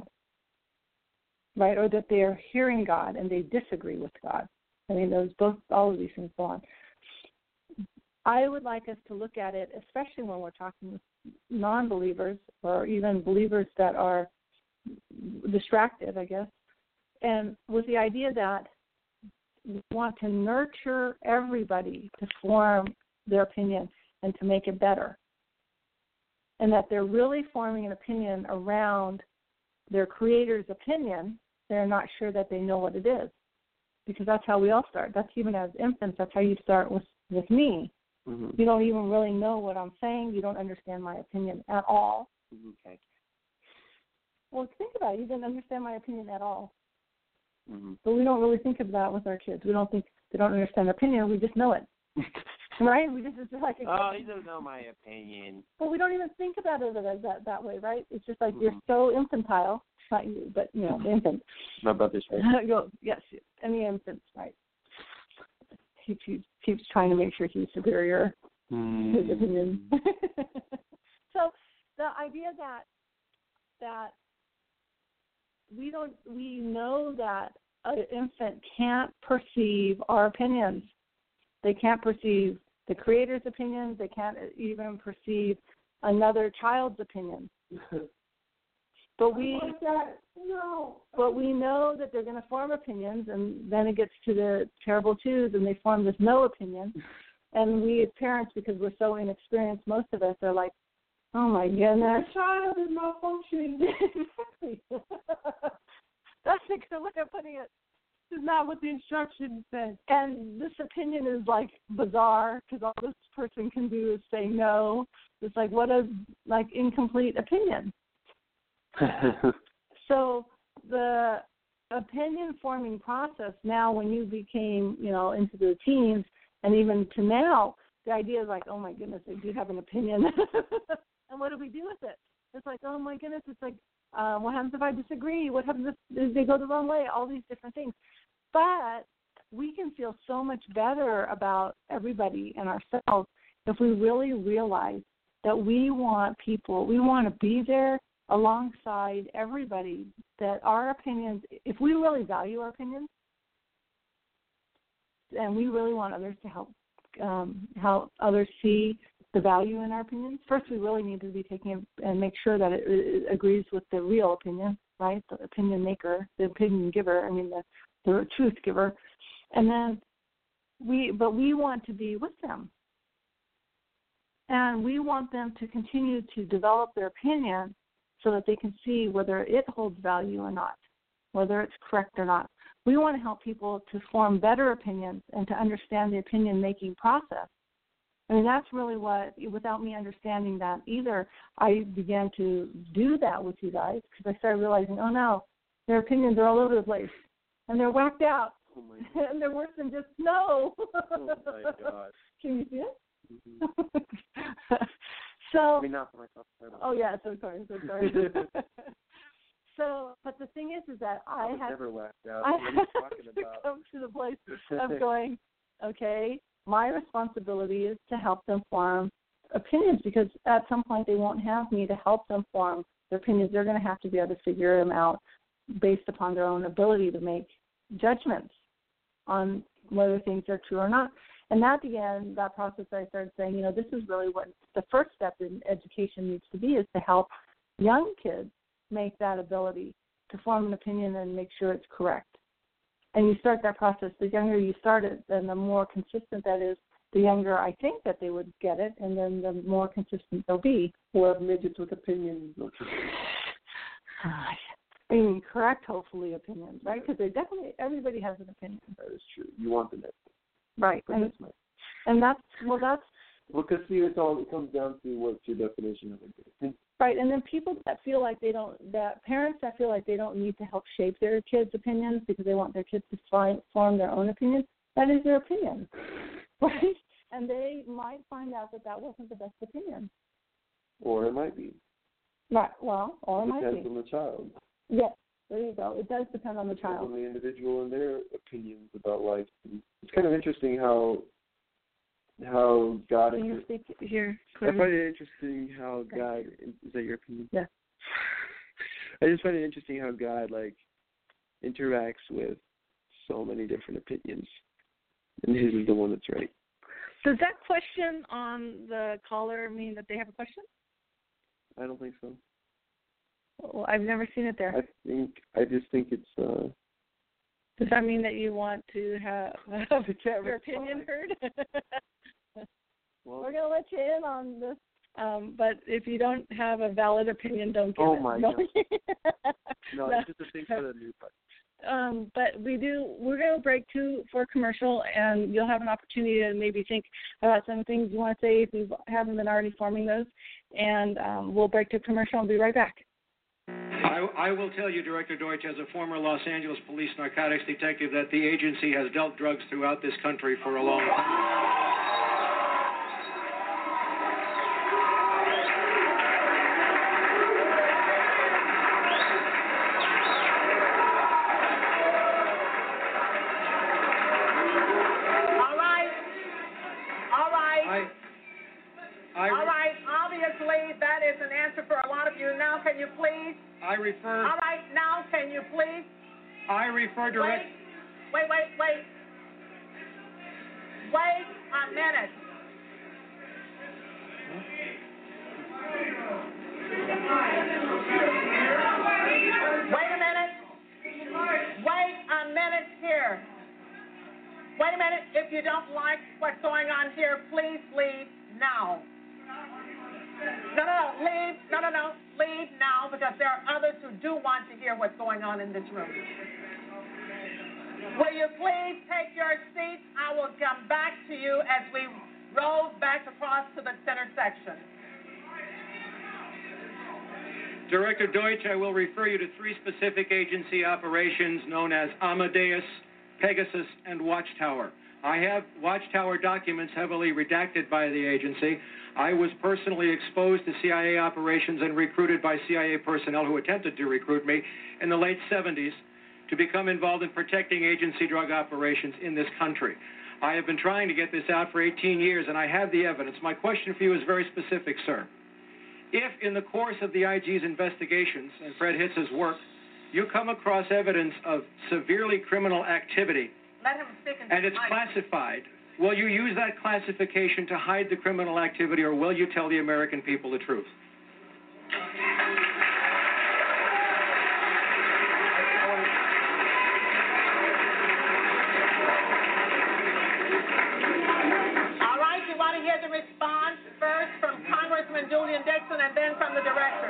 Speaker 3: right, or that they are hearing God and they disagree with God. I mean, those both, all of these things go on. I would like us to look at it, especially when we're talking with non-believers or even believers that are distracted, I guess, and with the idea that we want to nurture everybody to form their opinion and to make it better, and that they're really forming an opinion around their Creator's opinion. They're not sure that they know what it is, because that's how we all start. That's even as infants. That's how you start with, with me. Mm-hmm. You don't even really know what I'm saying. You don't understand my opinion at all.
Speaker 2: Okay.
Speaker 3: Well, think about it. You didn't understand my opinion at all.
Speaker 2: Mm-hmm.
Speaker 3: But we don't really think of that with our kids. We don't think they don't understand opinion. We just know it. Right? We just, it's just like,
Speaker 2: oh, you don't know my opinion.
Speaker 3: Well, we don't even think about it that that, that way, right? It's just like mm-hmm. you're so infantile. Not you, but, you know, the infant.
Speaker 2: My brother's right.
Speaker 3: Yes, and the infant, right. He keeps, keeps trying to make sure he's superior,
Speaker 2: mm.
Speaker 3: his opinion. So the idea that that we don't, we know that an infant can't perceive our opinions. They can't perceive the Creator's opinions. They can't even perceive another child's opinion. But we, no. But we know that they're going to form opinions, and then it gets to the terrible twos, and they form this no opinion. And we as parents, because we're so inexperienced, most of us are like, oh my goodness,
Speaker 1: the child is malfunctioning.
Speaker 3: That's a good way of putting it.
Speaker 1: This is not what the instructions said.
Speaker 3: And this opinion is like bizarre, because all this person can do is say no. It's like, what a like incomplete opinion. So the opinion forming process now, when you became, you know, into the teens, and even to now, the idea is like, oh my goodness, I do have an opinion. And what do we do with it? It's like, oh my goodness, it's like, um, what happens if I disagree? What happens if they go the wrong way? All these different things. But we can feel so much better about everybody and ourselves if we really realize that we want people, we want to be there alongside everybody, that our opinions, if we really value our opinions, and we really want others to help um, help others see the value in our opinions, first we really need to be taking and make sure that it, it agrees with the real opinion, right? The opinion maker, the opinion giver, I mean the, the truth giver. And then we, but we want to be with them. And we want them to continue to develop their opinion so that they can see whether it holds value or not, whether it's correct or not. We want to help people to form better opinions and to understand the opinion-making process. I mean, that's really what, without me understanding that either, I began to do that with you guys, because I started realizing, oh, no, their opinions are all over the place, and they're whacked out,
Speaker 2: oh my God.
Speaker 3: And they're worse than just no.
Speaker 2: Oh, my God.
Speaker 3: Can you see it?
Speaker 2: Mm-hmm.
Speaker 3: So,
Speaker 2: I mean, not for myself.
Speaker 3: oh, yeah, so sorry, so sorry. So, but the thing is, is that I,
Speaker 2: I was
Speaker 3: have,
Speaker 2: never whacked out.
Speaker 3: I
Speaker 2: what are you
Speaker 3: have
Speaker 2: talking
Speaker 3: to
Speaker 2: about?
Speaker 3: come to the place of going, okay, my responsibility is to help them form opinions, because at some point they won't have me to help them form their opinions. They're going to have to be able to figure them out based upon their own ability to make judgments on whether things are true or not. And that began that process. I started saying, you know, this is really what the first step in education needs to be, is to help young kids make that ability to form an opinion and make sure it's correct. And you start that process. The younger you start it, then the more consistent that is, the younger I think that they would get it, and then the more consistent they'll be.
Speaker 2: We'll have midgets with opinions.
Speaker 3: I mean, correct, hopefully, opinions, right? Because they definitely, everybody has an opinion.
Speaker 2: That is true. You want the next.
Speaker 3: Right.
Speaker 2: But
Speaker 3: and,
Speaker 2: that's my...
Speaker 3: and that's Well, that's
Speaker 4: Well, because see, it's all it comes down to what's your definition of it.
Speaker 3: right. And then people that feel like they don't, that parents that feel like they don't need to help shape their kids' opinions because they want their kids to find, form their own opinions, that is their opinion, right? And they might find out that that wasn't the best opinion.
Speaker 4: Or it might be.
Speaker 3: Right. Well, or it might be.
Speaker 4: Depends on the child.
Speaker 3: Yes. There you go. It does depend on the child.
Speaker 4: On the individual and their opinions about life. It's kind of interesting how how God.
Speaker 3: Can you speak here?
Speaker 2: I find it interesting how
Speaker 3: okay.
Speaker 2: God. Is that your opinion?
Speaker 3: Yeah.
Speaker 2: I just find it interesting how God like interacts with so many different opinions, and His is the one that's right.
Speaker 3: Does that question on the caller mean that they have a question?
Speaker 2: I don't think so.
Speaker 3: Well, I've never seen it there.
Speaker 4: I think I just think it's. Uh,
Speaker 3: Does that mean that you want to have, have your opinion heard?
Speaker 4: well,
Speaker 3: We're going to let you in on this, um, but if you don't have a valid opinion, don't give
Speaker 4: oh
Speaker 3: it.
Speaker 4: my
Speaker 3: no.
Speaker 4: God! No,
Speaker 3: no,
Speaker 4: it's just a thing for the new part.
Speaker 3: Um, but we do. We're going to break two for commercial, and you'll have an opportunity to maybe think about some things you want to say if you haven't been already forming those. And um, we'll break to commercial and be right back.
Speaker 5: I, I will tell you, Director Deutsch, as a former Los Angeles Police narcotics detective, that the agency has dealt drugs throughout this country for a long time.
Speaker 6: All right. All right.
Speaker 5: I, I,
Speaker 6: All right. Obviously, that is an answer for a lot of you. Now, can you please?
Speaker 5: I refer.
Speaker 6: All right. Now, can you please?
Speaker 5: I refer direct.
Speaker 6: Wait, wait, wait, wait. Wait a minute. Wait a minute. Wait a minute here. Wait a minute. If you don't like what's going on here, please leave now. No, no, no. Leave. No, no, no. Leave now, because there are others who do want to hear what's going on in this room. Will you please take your seats? I will come back to you as we roll back across to the center section.
Speaker 5: Director Deutsch, I will refer you to three specific agency operations known as Amadeus, Pegasus, and Watchtower. I have Watchtower documents heavily redacted by the agency. I was personally exposed to C I A operations and recruited by C I A personnel who attempted to recruit me in the late seventies to become involved in protecting agency drug operations in this country. I have been trying to get this out for eighteen years, and I have the evidence. My question for you is very specific, sir. If in the course of the I G's investigations and Fred Hitz's work, you come across evidence of severely criminal activity,
Speaker 6: Let him speak into
Speaker 5: and it's
Speaker 6: the mic.
Speaker 5: classified, will you use that classification to hide the criminal activity, or will you tell the American people the truth?
Speaker 6: All right, you want to hear the response first from Congressman Julian Dixon and then from the director.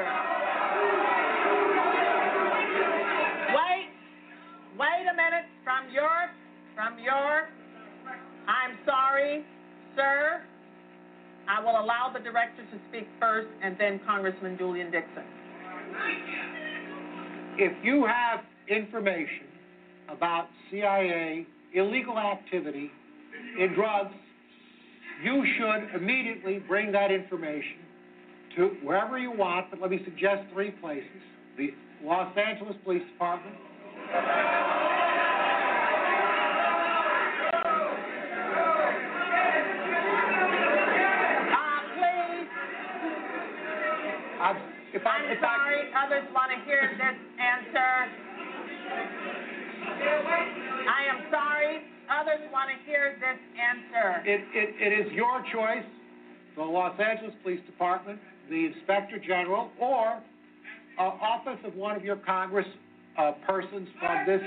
Speaker 6: Wait, wait a minute. From your, from your, I'm sorry, sir. I will allow the director to speak first and then Congressman Julian Dixon.
Speaker 7: If you have information about C I A illegal activity in drugs, you should immediately bring that information to wherever you want, but let me suggest three places: the Los Angeles Police Department,
Speaker 6: Uh, please,
Speaker 7: I've, if I,
Speaker 6: I'm
Speaker 7: if
Speaker 6: sorry, others want to hear this answer. I am sorry, others want to hear this answer.
Speaker 7: It, it, it is your choice, the Los Angeles Police Department, the Inspector General, or uh, office of one of your Congress uh, persons from this.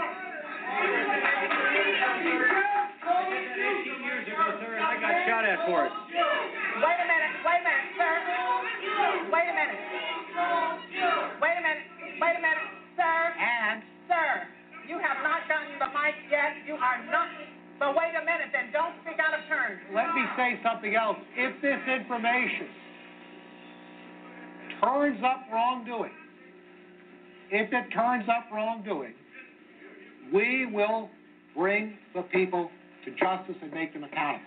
Speaker 5: eighteen years ago, sir, and I got shot at for it.
Speaker 6: Wait a minute, wait a minute, sir. Wait a minute. Wait a minute, wait a minute, sir.
Speaker 7: And
Speaker 6: Sir, you have not gotten the mic yet. You are not, But wait a minute, then don't speak out of turn.
Speaker 7: Let me say something else. If this information turns up wrongdoing, if it turns up wrongdoing, we will bring the people to justice and make them accountable.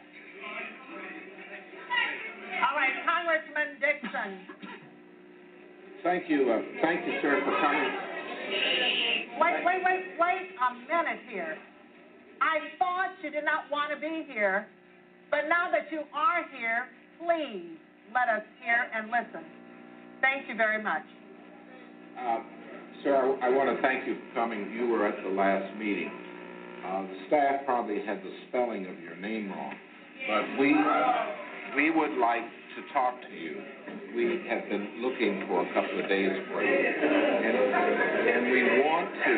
Speaker 6: All right, Congressman Dixon.
Speaker 8: Thank you. Uh, thank you, sir, for coming.
Speaker 6: Wait, wait, wait, wait a minute here. I thought you did not want to be here, but now that you are here, please let us hear and listen. Thank you very much.
Speaker 8: Uh, sir, I, I want to thank you for coming. You were at the last meeting. Uh, the staff probably had the spelling of your name wrong, but we we would like to talk to you. We have been looking for a couple of days for you, and, and we want to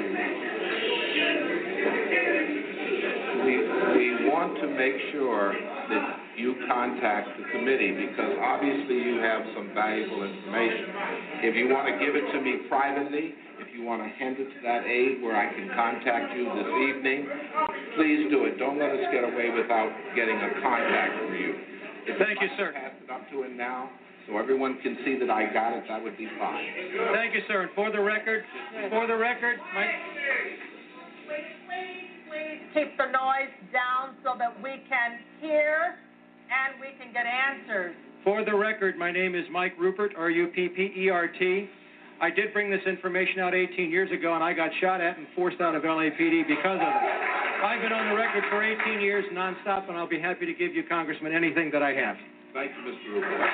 Speaker 8: we we want to make sure that you contact the committee, because obviously you have some valuable information. If you want to give it to me privately, if you want to hand it to that aide where I can contact you this evening, please do it. Don't let us get away without getting a contact for you. If
Speaker 5: Thank you,
Speaker 8: I
Speaker 5: sir.
Speaker 8: Pass it up to him now so everyone can see that I got it, that would be fine.
Speaker 5: Thank you, sir. And for the record, for the record, my...
Speaker 6: Please, please, please keep the noise down so that we can hear and we can get answers.
Speaker 5: For the record, my name is Mike Ruppert, R U P P E R T. I did bring this information out eighteen years ago, and I got shot at and forced out of L A P D because of it. I've been on the record for eighteen years nonstop, and I'll be happy to give you, Congressman, anything that I have.
Speaker 8: Thank you, Mister Ruppert.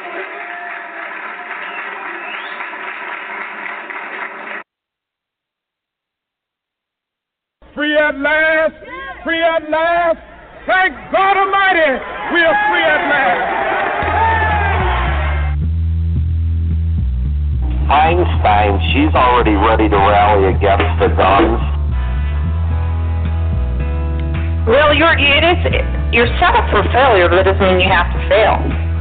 Speaker 9: Free at last, free at last. Thank God Almighty, we are free at last.
Speaker 10: Einstein, she's already ready to rally against the guns.
Speaker 11: Well, you're it is you're set up for failure, but that doesn't mean you have to fail.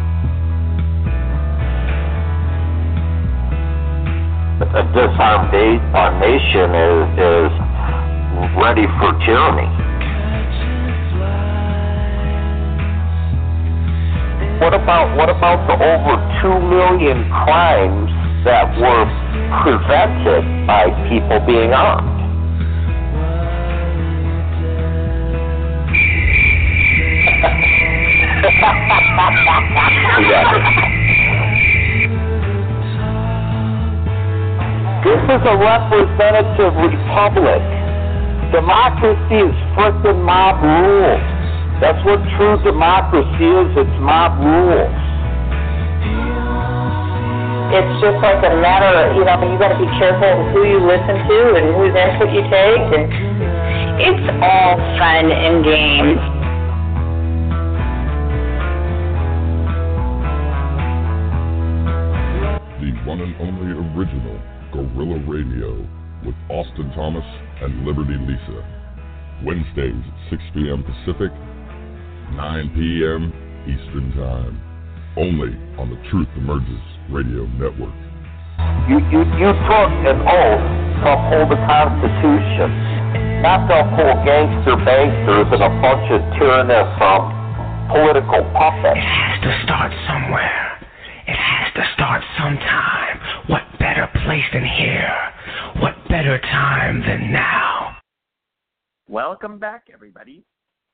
Speaker 10: A disarmed our nation is is ready for tyranny. What about what about the over two million crimes that were prevented by people being armed? This is a representative republic. Democracy is frickin' mob rule. That's what true democracy is. It's mob rules.
Speaker 11: It's just like a matter of, you know, you got to be careful of who you listen to and whose input you take. And it's all fun and games.
Speaker 12: The one and only original Guerrilla Radio with Austin Thomas and Liberty Lisa. Wednesdays at six p.m. Pacific, nine p.m. Eastern Time. Only on the Truth Emerges Radio Network.
Speaker 10: You, you, you took an oath to uphold the Constitution, not to uphold gangster bankers and a bunch of tyrannous um, political puppets.
Speaker 13: It has to start somewhere. It has to start sometime. What better place than here? What better time than now?
Speaker 2: Welcome back, everybody.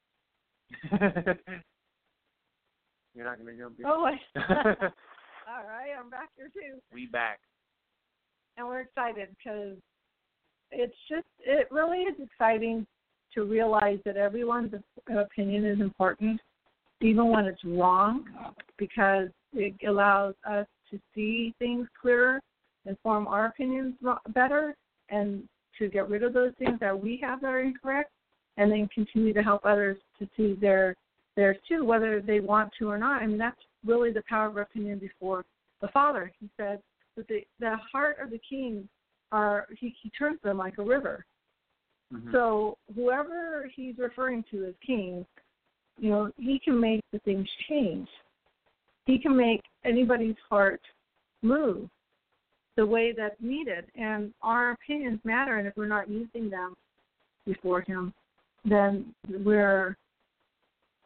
Speaker 2: You're not going to jump in?
Speaker 3: Oh, wait. All right, I'm back here too.
Speaker 2: We back.
Speaker 3: And we're excited because it's just, it really is exciting to realize that everyone's opinion is important, even when it's wrong, because it allows us to see things clearer and form our opinions better and to get rid of those things that we have that are incorrect, and then continue to help others to see their theirs too, whether they want to or not. I mean, that's really the power of opinion before the Father. He said that the, the heart of the king, are he, he turns them like a river. Mm-hmm. So whoever he's referring to as king, you know, he can make the things change. He can make anybody's heart move the way that's needed. And our opinions matter, and if we're not using them before him, then we're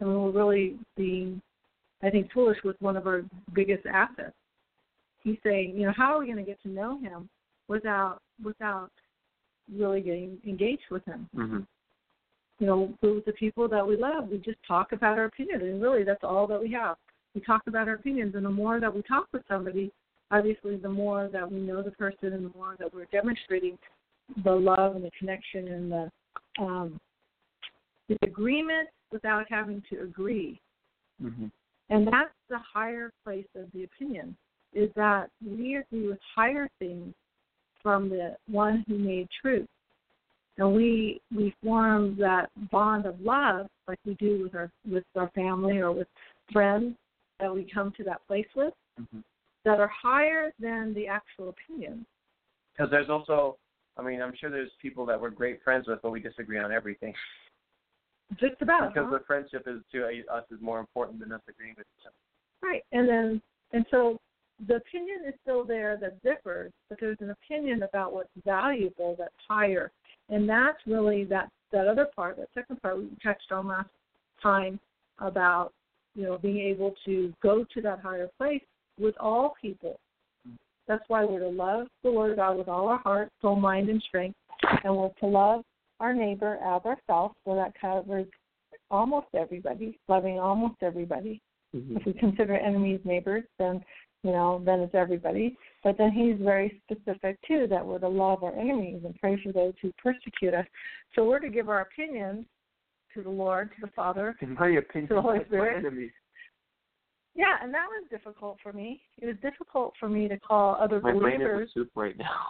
Speaker 3: I mean, we're really being, I think, foolish with one of our biggest assets. He's saying, you know, how are we going to get to know him without without really getting engaged with him?
Speaker 2: Mm-hmm.
Speaker 3: You know, with the people that we love, we just talk about our opinions, and really that's all that we have. We talk about our opinions, and the more that we talk with somebody, obviously the more that we know the person and the more that we're demonstrating the love and the connection and the, um, the agreement without having to agree.
Speaker 2: Mm-hmm.
Speaker 3: And that's the higher place of the opinion, is that we agree with higher things from the one who made truth. And we we form that bond of love like we do with our with our family or with friends that we come to that place with,
Speaker 2: mm-hmm.
Speaker 3: that are higher than the actual opinion.
Speaker 2: Because there's also, I mean, I'm sure there's people that we're great friends with, but we disagree on everything.
Speaker 3: Just about.
Speaker 2: Because
Speaker 3: huh?
Speaker 2: the friendship is to us is more important than us agreeing with each other.
Speaker 3: Right, and then and so the opinion is still there that differs, but there's an opinion about what's valuable that's higher, and that's really that that other part, that second part we touched on last time about, you know, being able to go to that higher place with all people. That's why we're to love the Lord God with all our heart, soul, mind, and strength, and we're to love our neighbor as ourselves, so that covers almost everybody, loving almost everybody.
Speaker 2: Mm-hmm.
Speaker 3: If we consider enemies neighbors, then, you know, then it's everybody. But then he's very specific, too, that we're to love our enemies and pray for those who persecute us. So we're to give our opinions to the Lord, to the Father,
Speaker 2: in my opinion,
Speaker 3: to the Holy
Speaker 2: that's
Speaker 3: Spirit.
Speaker 2: my enemies.
Speaker 3: Yeah, and that was difficult for me. It was difficult for me to call other
Speaker 2: My brain
Speaker 3: believers.
Speaker 2: is with soup right now.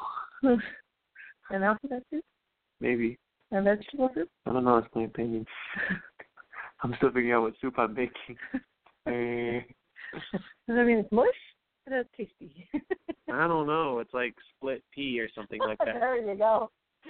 Speaker 3: And alphabet soup?
Speaker 2: Maybe.
Speaker 3: And vegetable soup?
Speaker 2: I don't know. It's my opinion. I'm still figuring out what soup I'm making. uh,
Speaker 3: Does that mean it's mush? That's tasty.
Speaker 2: I don't know. It's like split pea or something like that.
Speaker 3: There you go.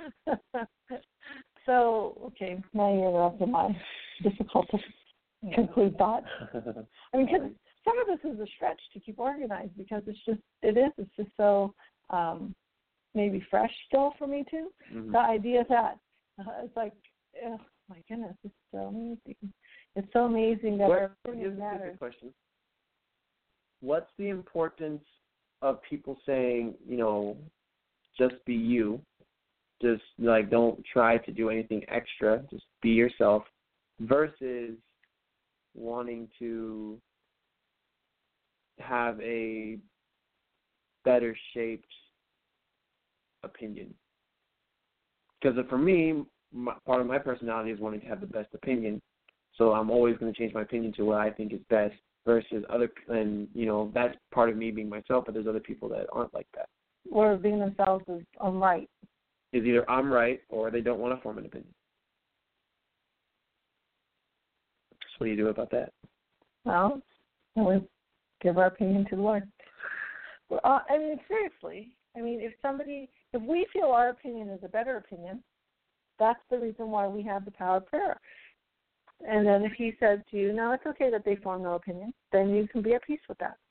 Speaker 3: So, okay, now you're interrupting my difficult to conclude thought. I mean, because some of this is a stretch to keep organized because it's just, it is, it's just so um, maybe fresh still for me too.
Speaker 2: Mm-hmm.
Speaker 3: The idea that uh, it's like, oh my goodness, it's so amazing. It's so amazing that our opinion matters.
Speaker 2: Question. What's the importance of people saying, you know, just be you, just like don't try to do anything extra, just be yourself, versus wanting to have a better shaped opinion? Because for me, my, part of my personality is wanting to have the best opinion, so I'm always going to change my opinion to what I think is best. Versus other, and you know, that's part of me being myself, but there's other people that aren't like that.
Speaker 3: Or being themselves is I'm right.
Speaker 2: Is either I'm right or they don't want to form an opinion. So what do you do about that?
Speaker 3: Well, we give our opinion to the Lord. Well, uh, I mean, seriously. I mean, if somebody, if we feel our opinion is a better opinion, that's the reason why we have the power of prayer. And then if he says to you, no, it's okay that they form no opinion, then you can be at peace with that.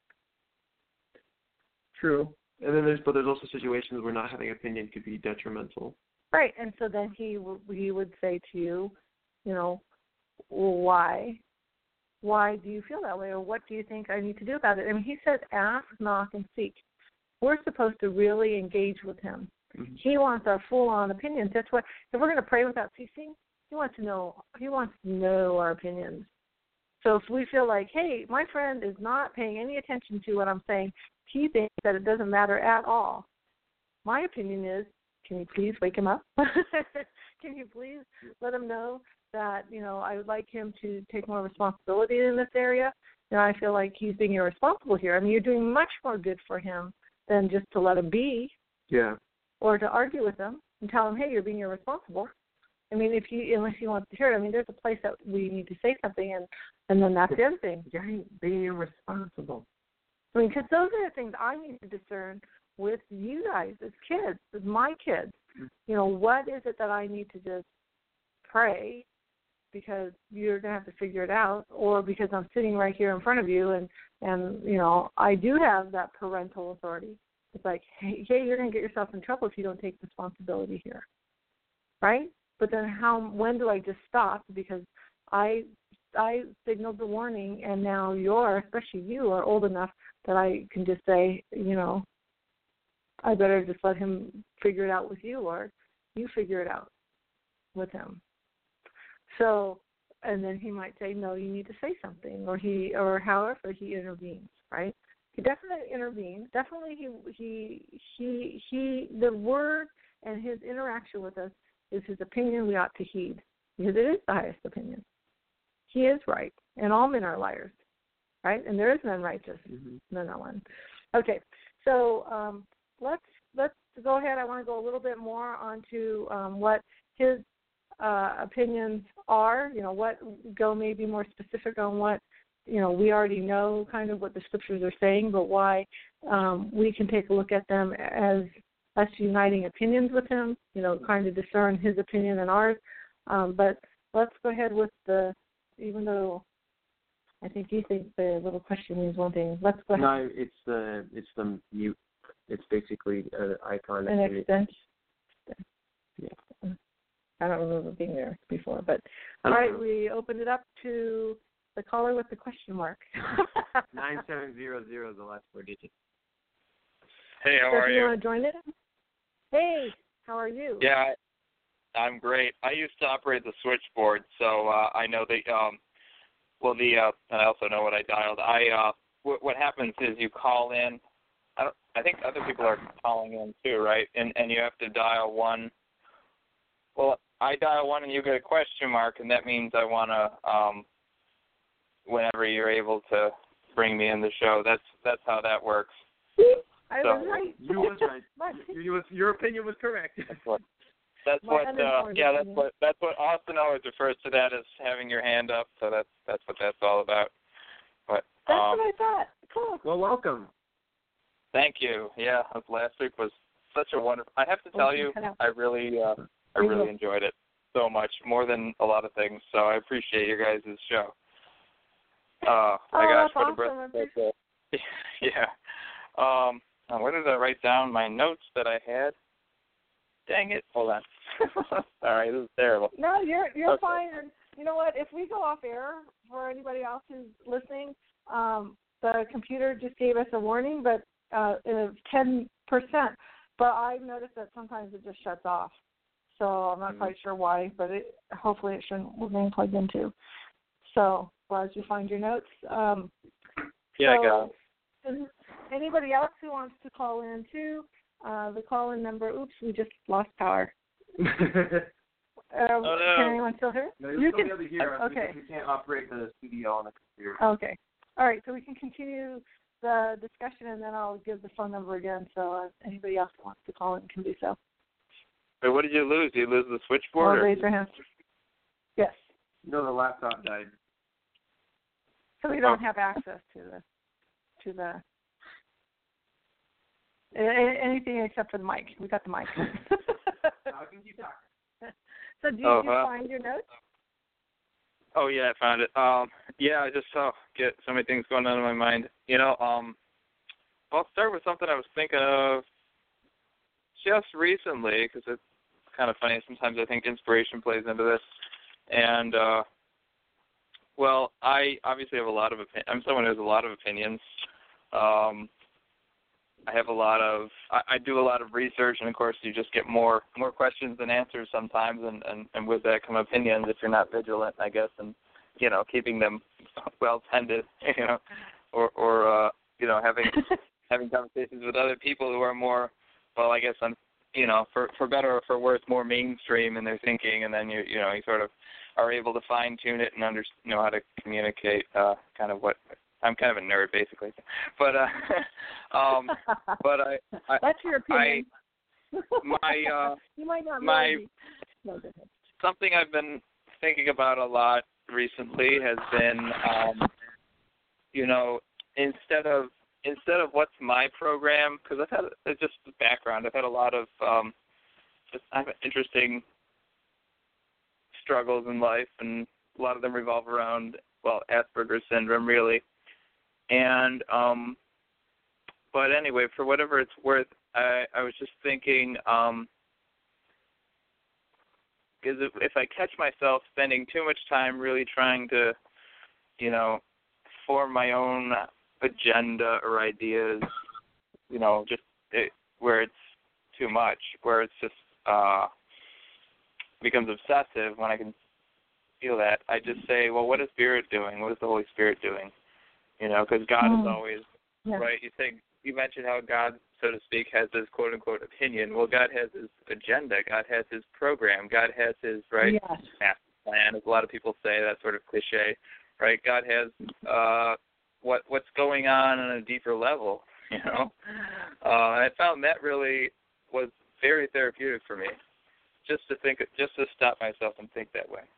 Speaker 2: True. And then there's, but there's also situations where not having opinion could be detrimental.
Speaker 3: Right. And so then he he would say to you, you know, well, why? Why do you feel that way? Or what do you think I need to do about it? I mean, he says ask, knock, and seek. We're supposed to really engage with him. Mm-hmm. He wants our full-on opinions. That's what, if we're going to pray without ceasing, He wants to know. He wants to know our opinions. So if we feel like, hey, my friend is not paying any attention to what I'm saying, he thinks that it doesn't matter at all. My opinion is, can you please wake him up? Can you please let him know that, you know, I would like him to take more responsibility in this area? You know, I feel like he's being irresponsible here. I mean, you're doing much more good for him than just to let him be.
Speaker 2: Yeah.
Speaker 3: Or to argue with him and tell him, hey, you're being irresponsible. I mean, if you, unless he wants to hear it, I mean, there's a place that we need to say something, and, and then that's the other thing.
Speaker 2: You're being irresponsible.
Speaker 3: I mean, because those are the things I need to discern with you guys as kids, as my kids. You know, what is it that I need to just pray because you're going to have to figure it out, or because I'm sitting right here in front of you, and, and you know, I do have that parental authority. It's like, hey, hey you're going to get yourself in trouble if you don't take responsibility here, right? But then how? When do I just stop because I I signaled the warning, and now you're, especially you, are old enough that I can just say, you know, I better just let him figure it out with you, or you figure it out with him. So, and then he might say, no, you need to say something, or he, or however he intervenes, right? He definitely intervenes. Definitely, he, he, he, he. The word and his interaction with us is his opinion. We ought to heed, because it is the highest opinion. He is right, and all men are liars, right? And there is none righteous, mm-hmm. none not one. Okay, so um, let's let's go ahead. I want to go a little bit more onto um, what his uh, opinions are. You know, what go maybe more specific on what, you know, we already know kind of what the scriptures are saying, but why um, we can take a look at them as us uniting opinions with him. You know, kind of discern his opinion and ours. Um, but let's go ahead with the. Even though I think you think the little question means one thing, let's go ahead.
Speaker 2: No, it's the it's the mute. It's basically an icon.
Speaker 3: An extension.
Speaker 2: Yeah.
Speaker 3: I don't remember being there before, but all right, know. We opened it up to the caller with the question mark.
Speaker 2: Nine seven zero zero is the last four digits.
Speaker 14: Hey, how
Speaker 3: so
Speaker 14: are
Speaker 3: if
Speaker 14: you?
Speaker 3: You want to join it? Hey, how are you?
Speaker 14: Yeah. I'm great. I used to operate the switchboard, so uh, I know the um, well the uh, and I also know what I dialed. I uh, w- what happens is you call in. I don't, I think other people are calling in too, right? And and you have to dial one. Well, I dial one, and you get a question mark, and that means I want to. Um, whenever you're able to bring me in the show, that's that's how that works.
Speaker 3: I
Speaker 14: so,
Speaker 3: was right.
Speaker 2: You was right. you was, your opinion was correct.
Speaker 14: That's what. That's what, uh, yeah, that's what that's what Austin always refers to that as having your hand up. So that's that's what that's all about. But
Speaker 3: that's
Speaker 14: um,
Speaker 3: what I thought. Cool.
Speaker 2: Well, welcome.
Speaker 14: Thank you. Yeah, last week was such a wonderful. I have to tell you, I really, uh, I really enjoyed it so much, more than a lot of things. So I appreciate your guys' show. Uh,
Speaker 3: oh,
Speaker 14: my gosh,
Speaker 3: that's
Speaker 14: what
Speaker 3: awesome.
Speaker 14: a breath. That's, uh, yeah. Um, where did I write down my notes that I had? Dang it! Hold on. Sorry, this is terrible.
Speaker 3: No, you're you're
Speaker 14: okay.
Speaker 3: fine. And you know what? If we go off air for anybody else who's listening, um, the computer just gave us a warning, but uh, ten percent. But I've noticed that sometimes it just shuts off. So I'm not mm-hmm. quite sure why, but it, hopefully it shouldn't remain plugged in too. So well, as you find your notes. Um,
Speaker 14: yeah,
Speaker 3: so,
Speaker 14: I got it.
Speaker 3: Anybody else who wants to call in too? Uh, the call-in number, oops, we just lost power. uh,
Speaker 14: oh, no.
Speaker 3: Can anyone still hear?
Speaker 2: No, you'll
Speaker 3: you
Speaker 2: still
Speaker 3: can,
Speaker 2: be able to hear us.
Speaker 3: Okay.
Speaker 2: We can't operate the studio on the computer.
Speaker 3: Okay. All right, so we can continue the discussion, and then I'll give the phone number again, so uh, anybody else who wants to call in can do so.
Speaker 14: Wait, what did you lose? Did you lose the switchboard?
Speaker 3: Oh, raise your hand. Yes.
Speaker 2: No, the laptop died.
Speaker 3: So we don't
Speaker 14: oh.
Speaker 3: have access to the to the anything except for the mic. We got the mic.
Speaker 2: I can keep talking.
Speaker 3: So, did
Speaker 14: oh,
Speaker 3: you
Speaker 14: uh,
Speaker 3: find your notes?
Speaker 14: Oh yeah, I found it. Um, yeah, I just saw get so many things going on in my mind. You know, um, I'll start with something I was thinking of just recently because it's kind of funny. Sometimes I think inspiration plays into this, and uh, well, I obviously have a lot of opinions. I'm someone who has a lot of opinions. Um, I have a lot of, I, I do a lot of research, and of course you just get more more questions than answers sometimes, and, and, and with that come opinions if you're not vigilant, I guess, and, you know, keeping them well tended, you know, or, or uh, you know, having having conversations with other people who are more, well, I guess, I'm, you know, for, for better or for worse, more mainstream in their thinking, and then, you you know, you sort of are able to fine-tune it and under, know how to communicate uh, kind of what, I'm kind of a nerd, basically, but uh, um, but I, I
Speaker 3: that's your opinion.
Speaker 14: I, my uh,
Speaker 3: you might not
Speaker 14: my
Speaker 3: no,
Speaker 14: something I've been thinking about a lot recently has been, um, you know, instead of instead of what's my program, because I've had uh, just the background, I've had a lot of um, just I have interesting struggles in life, and a lot of them revolve around well Asperger's syndrome, really. And, um, but anyway, for whatever it's worth, I, I was just thinking, um, because if, if I catch myself spending too much time really trying to you know, form my own agenda or ideas, you know, just it, where it's too much, where it's just uh, becomes obsessive when I can feel that. I just say, well, what is Spirit doing? What is the Holy Spirit doing? You know, because God mm. is always, yeah. right? You think, you mentioned how God, so to speak, has his quote-unquote opinion. Well, God has his agenda. God has his program. God has his, right,
Speaker 3: yes.
Speaker 14: master plan, as a lot of people say, that sort of cliche, right? God has uh, what what's going on on a deeper level, you know? Uh, and I found that really was very therapeutic for me, just to think, just to stop myself and think that way.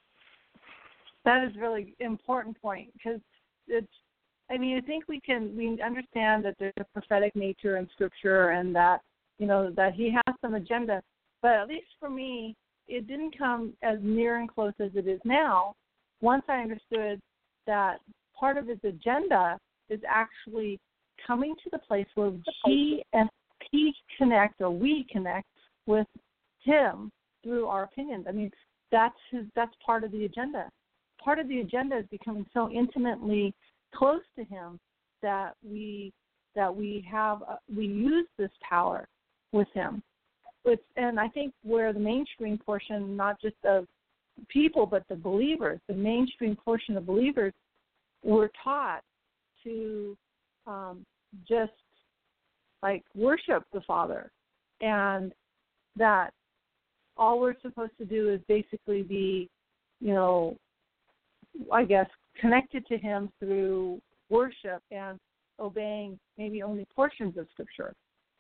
Speaker 3: That is really important point, because it's, I mean, I think we can, we understand that there's a prophetic nature in Scripture and that, you know, that he has some agenda, but at least for me, it didn't come as near and close as it is now. Once I understood that part of his agenda is actually coming to the place where he and he connect, or we connect with him through our opinions. I mean, that's his, that's part of the agenda. Part of the agenda is becoming so intimately close to him that we that we have uh, we use this power with him. It's, and I think where the mainstream portion, not just of people but the believers, the mainstream portion of believers, were taught to um, just like worship the Father, and that all we're supposed to do is basically be, you know, I guess, connected to him through worship and obeying maybe only portions of Scripture.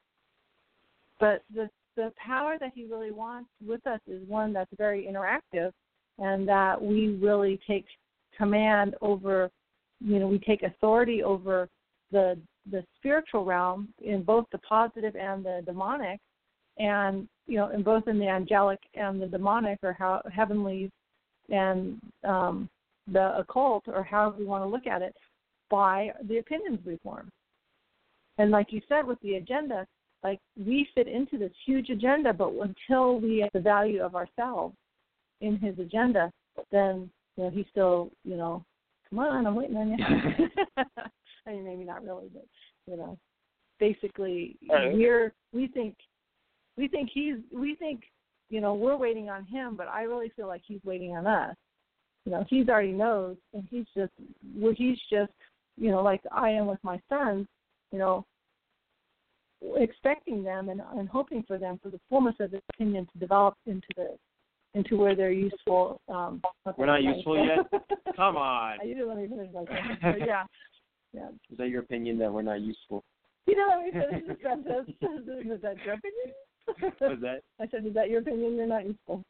Speaker 3: But the the power that he really wants with us is one that's very interactive, and that we really take command over, you know, we take authority over the the spiritual realm in both the positive and the demonic, and, you know, in both in the angelic and the demonic, or how heavenly and um, the occult, or however we want to look at it, by the opinions we form. And like you said with the agenda, like we fit into this huge agenda, but until we have the value of ourselves in his agenda, then, you know, he's still, you know, come on, I'm waiting on you. I mean, maybe not really, but, you know, basically right. we're, we think, we think he's, we think, you know, we're waiting on him, but I really feel like he's waiting on us. You know, he's already knows, and he's just, well, he's just, you know, like I am with my sons, you know, expecting them and, and hoping for them for the fullness of his opinion to develop into the, into where they're useful. Um,
Speaker 2: We're not useful yet? Come on.
Speaker 3: I usually let me finish my sentence, but yeah. yeah.
Speaker 2: Is that your opinion that we're not useful?
Speaker 3: You know, let me finish the sentence. Is that your opinion?
Speaker 2: Was that?
Speaker 3: I said, is that your opinion? You're not useful.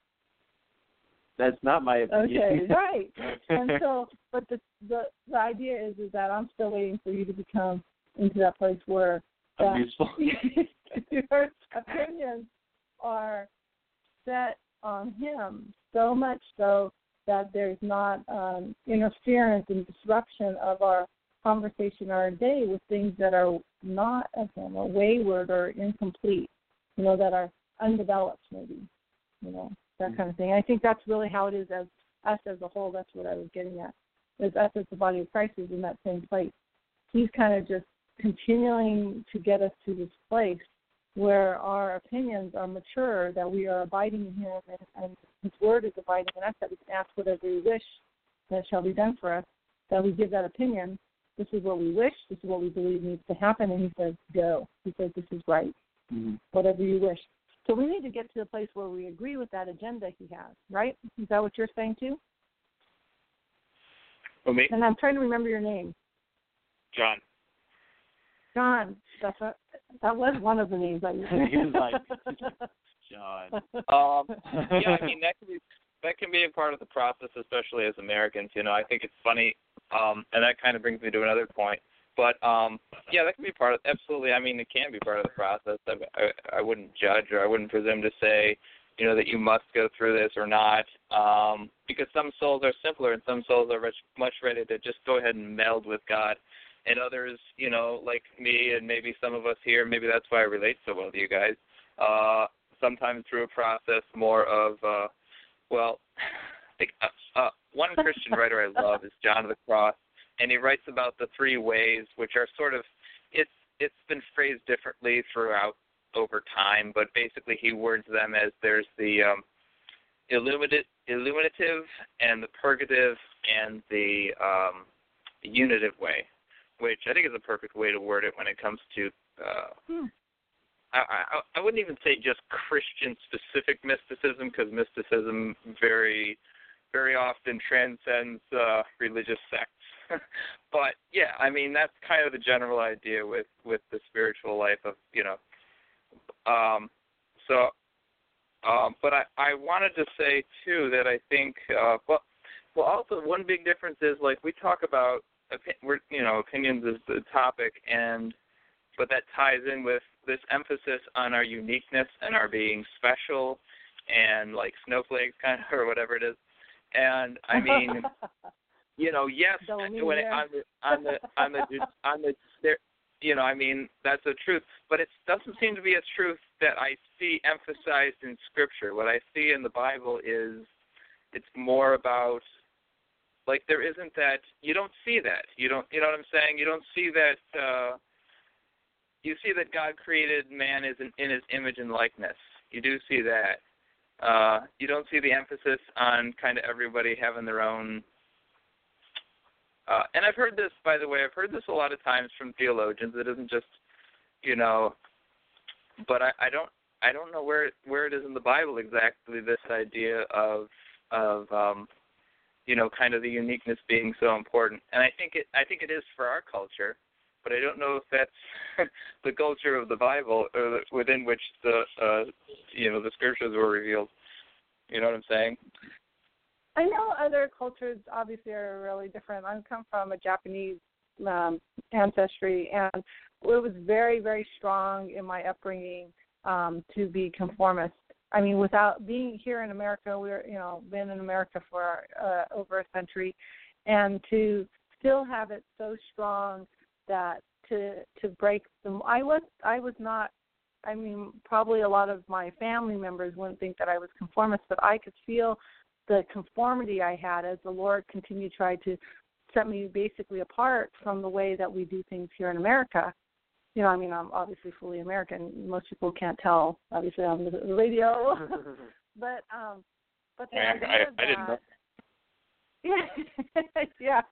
Speaker 2: That's not my opinion.
Speaker 3: Okay, right. And so, but the, the the idea is is that I'm still waiting for you to become into that place where
Speaker 2: I'm useful.
Speaker 3: Your opinions are set on him, so much so that there's not um, interference and disruption of our conversation or our day with things that are not of him, or wayward or incomplete, you know, that are undeveloped maybe, you know, that kind of thing. I think that's really how it is as us as a whole. That's what I was getting at, is us as the body of Christ is in that same place. He's kind of just continuing to get us to this place where our opinions are mature, that we are abiding in him, and, and his word is abiding in us, that we can ask whatever we wish, that shall be done for us, that we give that opinion. This is what we wish, this is what we believe needs to happen, and he says, go. He says, this is right, mm-hmm. whatever you wish. So we need to get to the place where we agree with that agenda he has, right? Is that what you're saying too?
Speaker 14: Well, me?
Speaker 3: And I'm trying to remember your name.
Speaker 14: John.
Speaker 3: John. That's a, that was one of the names I used.
Speaker 2: He was like, John.
Speaker 14: Um, yeah, I mean, that can be that can be a part of the process, especially as Americans. You know, I think it's funny, um, and that kind of brings me to another point. But, um, yeah, that can be part of, absolutely, I mean, it can be part of the process. I, I, I wouldn't judge, or I wouldn't presume to say, you know, that you must go through this or not, um, because some souls are simpler and some souls are much, much ready to just go ahead and meld with God. And others, you know, like me and maybe some of us here, maybe that's why I relate so well to you guys, uh, sometimes through a process more of, uh, well, like, uh, uh, one Christian writer I love is John of the Cross, and he writes about the three ways, which are sort of, it's it's been phrased differently throughout over time, but basically he words them as there's the um, illuminative, illuminative and the purgative and the um, unitive way, which I think is a perfect way to word it when it comes to, uh, hmm. I, I, I wouldn't even say just Christian-specific mysticism, because mysticism very, very often transcends uh, religious sects. But, yeah, I mean, that's kind of the general idea with, with the spiritual life of, you know, um, so, um, but I, I wanted to say, too, that I think, uh, well, well, also one big difference is, like, we talk about, we're, you know, opinions is the topic, and but that ties in with this emphasis on our uniqueness and our being special and like snowflakes kind of, or whatever it is. And I mean, you know, yes, when it, on the on the on the on the there, you know, I mean, that's a truth, but it doesn't seem to be a truth that I see emphasized in Scripture. What I see in the Bible is it's more about, like, there isn't that, you don't see that. You don't, you know what I'm saying? You don't see that, uh, you see that God created man as in, in his image and likeness. You do see that. Uh, you don't see the emphasis on kind of everybody having their own, uh, and I've heard this, by the way, I've heard this a lot of times from theologians. It isn't just, you know, but I, I don't, I don't know where, where it is in the Bible exactly, this idea of, of, um, you know, kind of the uniqueness being so important. And I think it I think it is for our culture, but I don't know if that's the culture of the Bible or the, within which the, uh, you know, the scriptures were revealed. You know what I'm saying?
Speaker 3: I know other cultures obviously are really different. I come from a Japanese um, ancestry, and it was very, very strong in my upbringing um, to be conformist. I mean, without being here in America, we're, you know, been in America for uh, over a century, and to still have it so strong that to to break them, I was I was not. I mean, probably a lot of my family members wouldn't think that I was conformist, but I could feel the conformity I had as the Lord continued to try to set me basically apart from the way that we do things here in America. You know, I mean, I'm obviously fully American. Most people can't tell, obviously, on the radio. but, um, but the
Speaker 14: I,
Speaker 3: idea
Speaker 14: I,
Speaker 3: that,
Speaker 14: I didn't know.
Speaker 3: Yeah, yeah.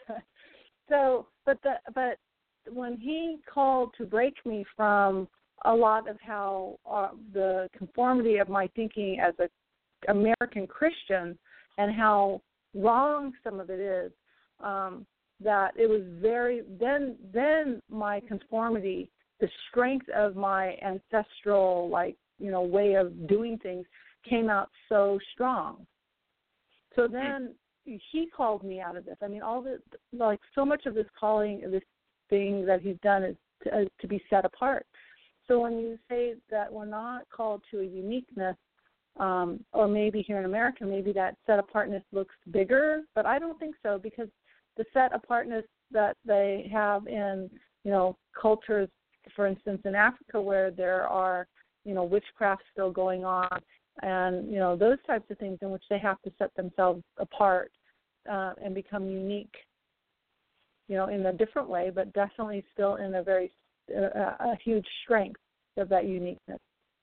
Speaker 3: So, but the but when he called to break me from a lot of how uh, the conformity of my thinking as a American Christian and how wrong some of it is. Um, that it was very, then then my conformity, the strength of my ancestral, like, you know, way of doing things came out so strong. So then he called me out of this. I mean, all the, like, so much of this calling, this thing that he's done is to, uh, to be set apart. So when you say that we're not called to a uniqueness, um, or maybe here in America, maybe that set apartness looks bigger, but I don't think so, because the set apartness that they have in, you know, cultures, for instance, in Africa, where there are, you know, witchcraft still going on, and, you know, those types of things in which they have to set themselves apart uh, and become unique, you know, in a different way, but definitely still in a very uh, a huge strength of that uniqueness.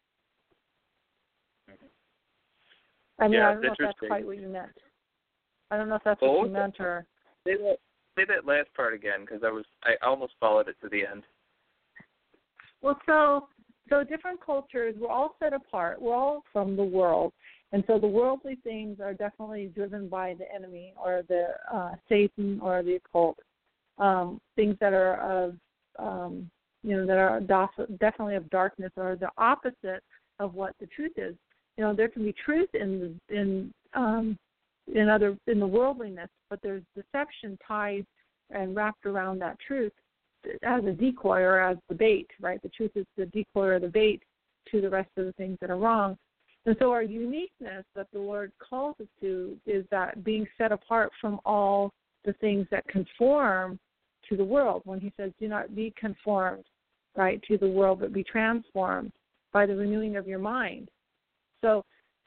Speaker 3: I mean,
Speaker 14: yeah,
Speaker 3: I don't know if that's quite what you meant. I don't know if that's
Speaker 14: well,
Speaker 3: what you meant or.
Speaker 14: Say that, say that last part again, because I was I almost followed it to the end.
Speaker 3: Well, so so different cultures, we're all set apart. We're all from the world, and so the worldly things are definitely driven by the enemy or the uh, Satan or the occult. Um, things that are of um, you know that are definitely of darkness or the opposite of what the truth is. You know, there can be truth in in um, in other in the worldliness, but there's deception tied and wrapped around that truth as a decoy or as the bait, right? The truth is the decoy or the bait to the rest of the things that are wrong. And so our uniqueness that the Lord calls us to is that being set apart from all the things that conform to the world. When he says, do not be conformed, right, to the world, but be transformed by the renewing of your mind. So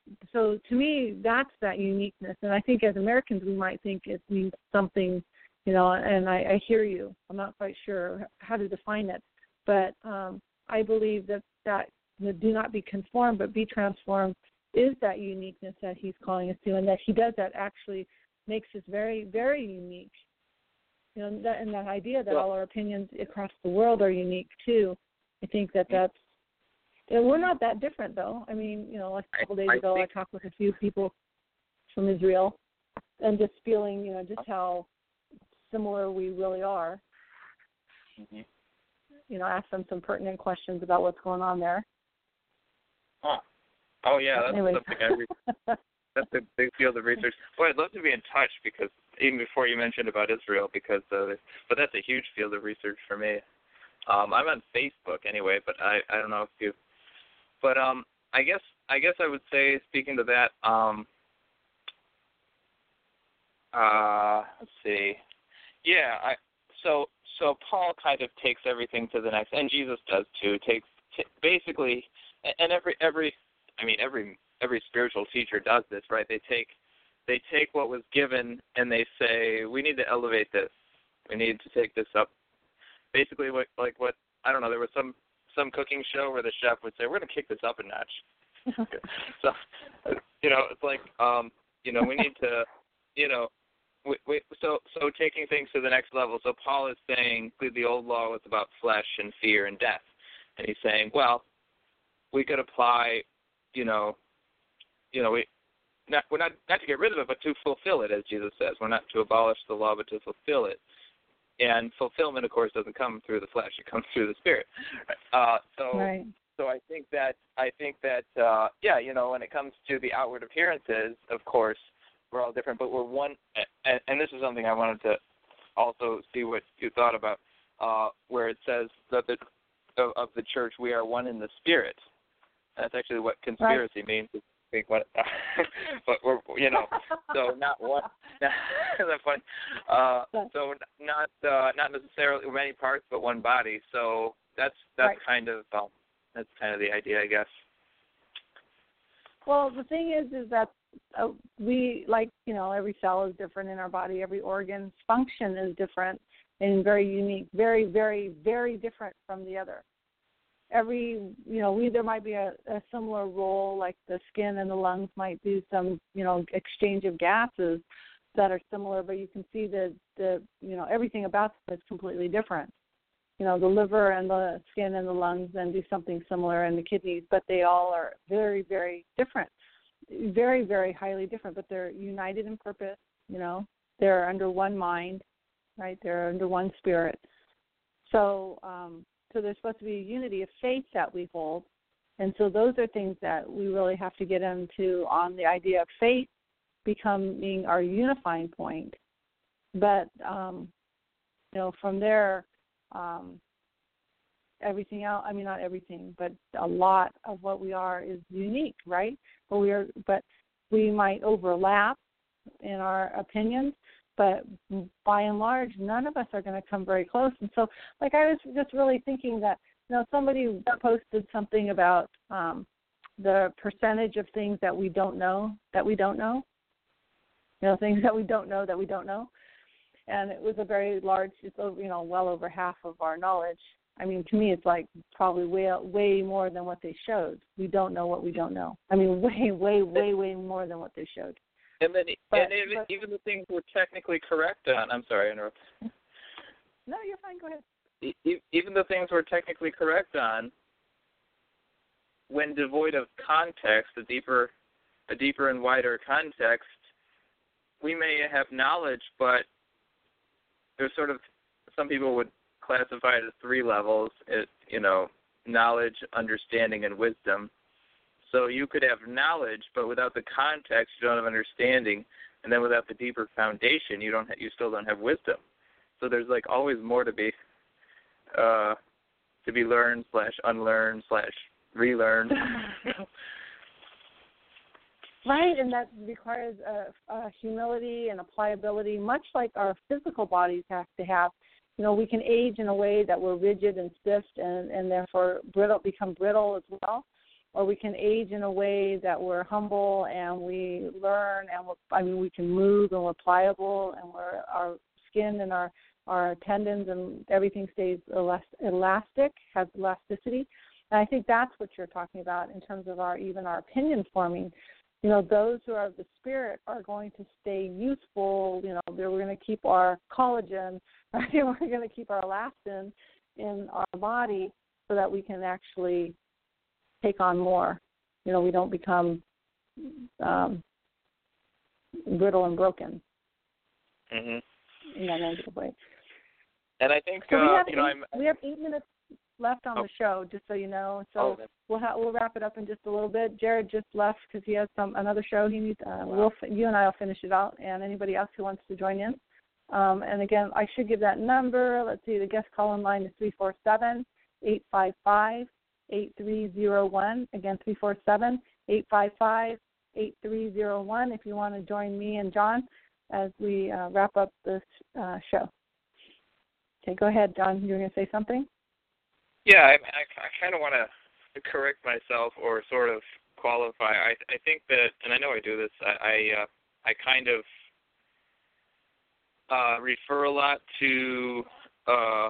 Speaker 3: so to me, that's that uniqueness. And I think as Americans, we might think it means something, you know, and I, I hear you. I'm not quite sure how to define it. But um, I believe that, that the do not be conformed, but be transformed is that uniqueness that he's calling us to, and that he does that actually makes us very, very unique. You know, that, and that idea that all our opinions across the world are unique, too. I think that that's, you know, we're not that different, though. I mean, you know, like a couple days
Speaker 14: I, I
Speaker 3: ago,
Speaker 14: think...
Speaker 3: I talked with a few people from Israel and just feeling, you know, just how similar we really are.
Speaker 14: Mm-hmm.
Speaker 3: You know, ask them some pertinent questions about what's going on there.
Speaker 14: Huh. Oh, yeah, that's
Speaker 3: Anyways.
Speaker 14: something I re- that's a big field of research. Boy, I'd love to be in touch because even before you mentioned about Israel, because uh, but that's a huge field of research for me. Um, I'm on Facebook anyway, but I, I don't know if you. But um, I guess I guess I would say, speaking to that, um, uh, let's see, yeah, I so so Paul kind of takes everything to the next, and Jesus does too. Takes t- basically, and every every, I mean every every spiritual teacher does this, right? They take they take what was given and they say, we need to elevate this. We need to take this up. Basically, what like what I don't know. There was some some cooking show where the chef would say, we're going to kick this up a notch. So, you know, it's like, um, you know, we need to, you know, we, we, so so taking things to the next level. So Paul is saying the old law was about flesh and fear and death, and he's saying, well, we could apply, you know, you know, we not we're not not to get rid of it, but to fulfill it, as Jesus says. We're not to abolish the law, but to fulfill it. And fulfillment, of course, doesn't come through the flesh; it comes through the spirit. Uh, so,
Speaker 3: right.
Speaker 14: so I think that I think that uh, yeah, you know, when it comes to the outward appearances, of course, we're all different, but we're one. And, and this is something I wanted to also see what you thought about, uh, where it says that the of, of the church we are one in the spirit. That's actually what conspiracy right. means. What, but we're, you know, so not one. That's funny. Uh, so not uh, not necessarily many parts, but one body. So that's that's
Speaker 3: right.
Speaker 14: kind of um, that's kind of the idea, I guess.
Speaker 3: Well, the thing is, is that uh, we like you know every cell is different in our body. Every organ's function is different and very unique, very, very, very different from the other. Every, you know, we there might be a, a similar role, like the skin and the lungs might do some, you know, exchange of gases that are similar, but you can see that the, you know, everything about them is completely different. You know, the liver and the skin and the lungs then do something similar, and the kidneys, but they all are very, very different, very, very highly different, but they're united in purpose. You know, they're under one mind, right? They're under one spirit. So, um, So there's supposed to be a unity of faith that we hold. And so those are things that we really have to get into on the idea of faith becoming our unifying point. But, um, you know, from there, um, everything else, I mean, not everything, but a lot of what we are is unique, right? But we are, but we might overlap in our opinions, but by and large, none of us are going to come very close. And so, like, I was just really thinking that, you know, somebody posted something about um, the percentage of things that we don't know, that we don't know, you know, things that we don't know that we don't know. And it was a very large, it's over, you know, well over half of our knowledge. I mean, to me, it's like probably way, way more than what they showed. We don't know what we don't know. I mean, way, way, way, way more than what they showed.
Speaker 14: And then,
Speaker 3: but,
Speaker 14: and even,
Speaker 3: but,
Speaker 14: even the things we're technically correct on. I'm sorry, I interrupted.
Speaker 3: No, you're fine. Go ahead.
Speaker 14: E- even the things we're technically correct on, when devoid of context, a deeper, a deeper and wider context, we may have knowledge, but there's sort of, some people would classify it as three levels. It, you know, knowledge, understanding, and wisdom. So you could have knowledge, but without the context, you don't have understanding, and then without the deeper foundation, you don't, ha- you still don't have wisdom. So there's like always more to be, uh, to be learned slash unlearned slash relearned.
Speaker 3: Right, and that requires a, a humility and a pliability, much like our physical bodies have to have. You know, we can age in a way that we're rigid and stiff, and, and therefore brittle, become brittle as well. or we can age in a way that we're humble and we learn, and we're, I mean, we can move and we're pliable, and we're, our skin and our, our tendons and everything stays elastic, has elasticity. And I think that's what you're talking about in terms of our even our opinion forming. You know, those who are of the spirit are going to stay youthful. You know, we're going to keep our collagen, right? We're going to keep our elastin in our body so that we can actually take on more. You know, we don't become um, brittle and broken
Speaker 14: Mm-hmm.
Speaker 3: in that negative way.
Speaker 14: And I think,
Speaker 3: so
Speaker 14: uh,
Speaker 3: we have
Speaker 14: you know,
Speaker 3: eight,
Speaker 14: I'm...
Speaker 3: we have eight minutes left on
Speaker 14: oh.
Speaker 3: the show, just so you know. So
Speaker 14: oh,
Speaker 3: we'll ha- we'll wrap it up in just a little bit. Jared just left because he has some another show he needs. Uh, we'll you and I will finish it out, and anybody else who wants to join in. Um, and again, I should give that number. Let's see, the guest call in line is three four seven, eight five five, eight three zero one. Again, three four seven, eight five five, eight three zero one. If you want to join me and John as we uh, wrap up this uh, show. Okay, go ahead, John. You were going to say something?
Speaker 14: Yeah, I, I, I kind of want to correct myself or sort of qualify. I I think that, and I know I do this, I I, uh, I kind of uh, refer a lot to uh,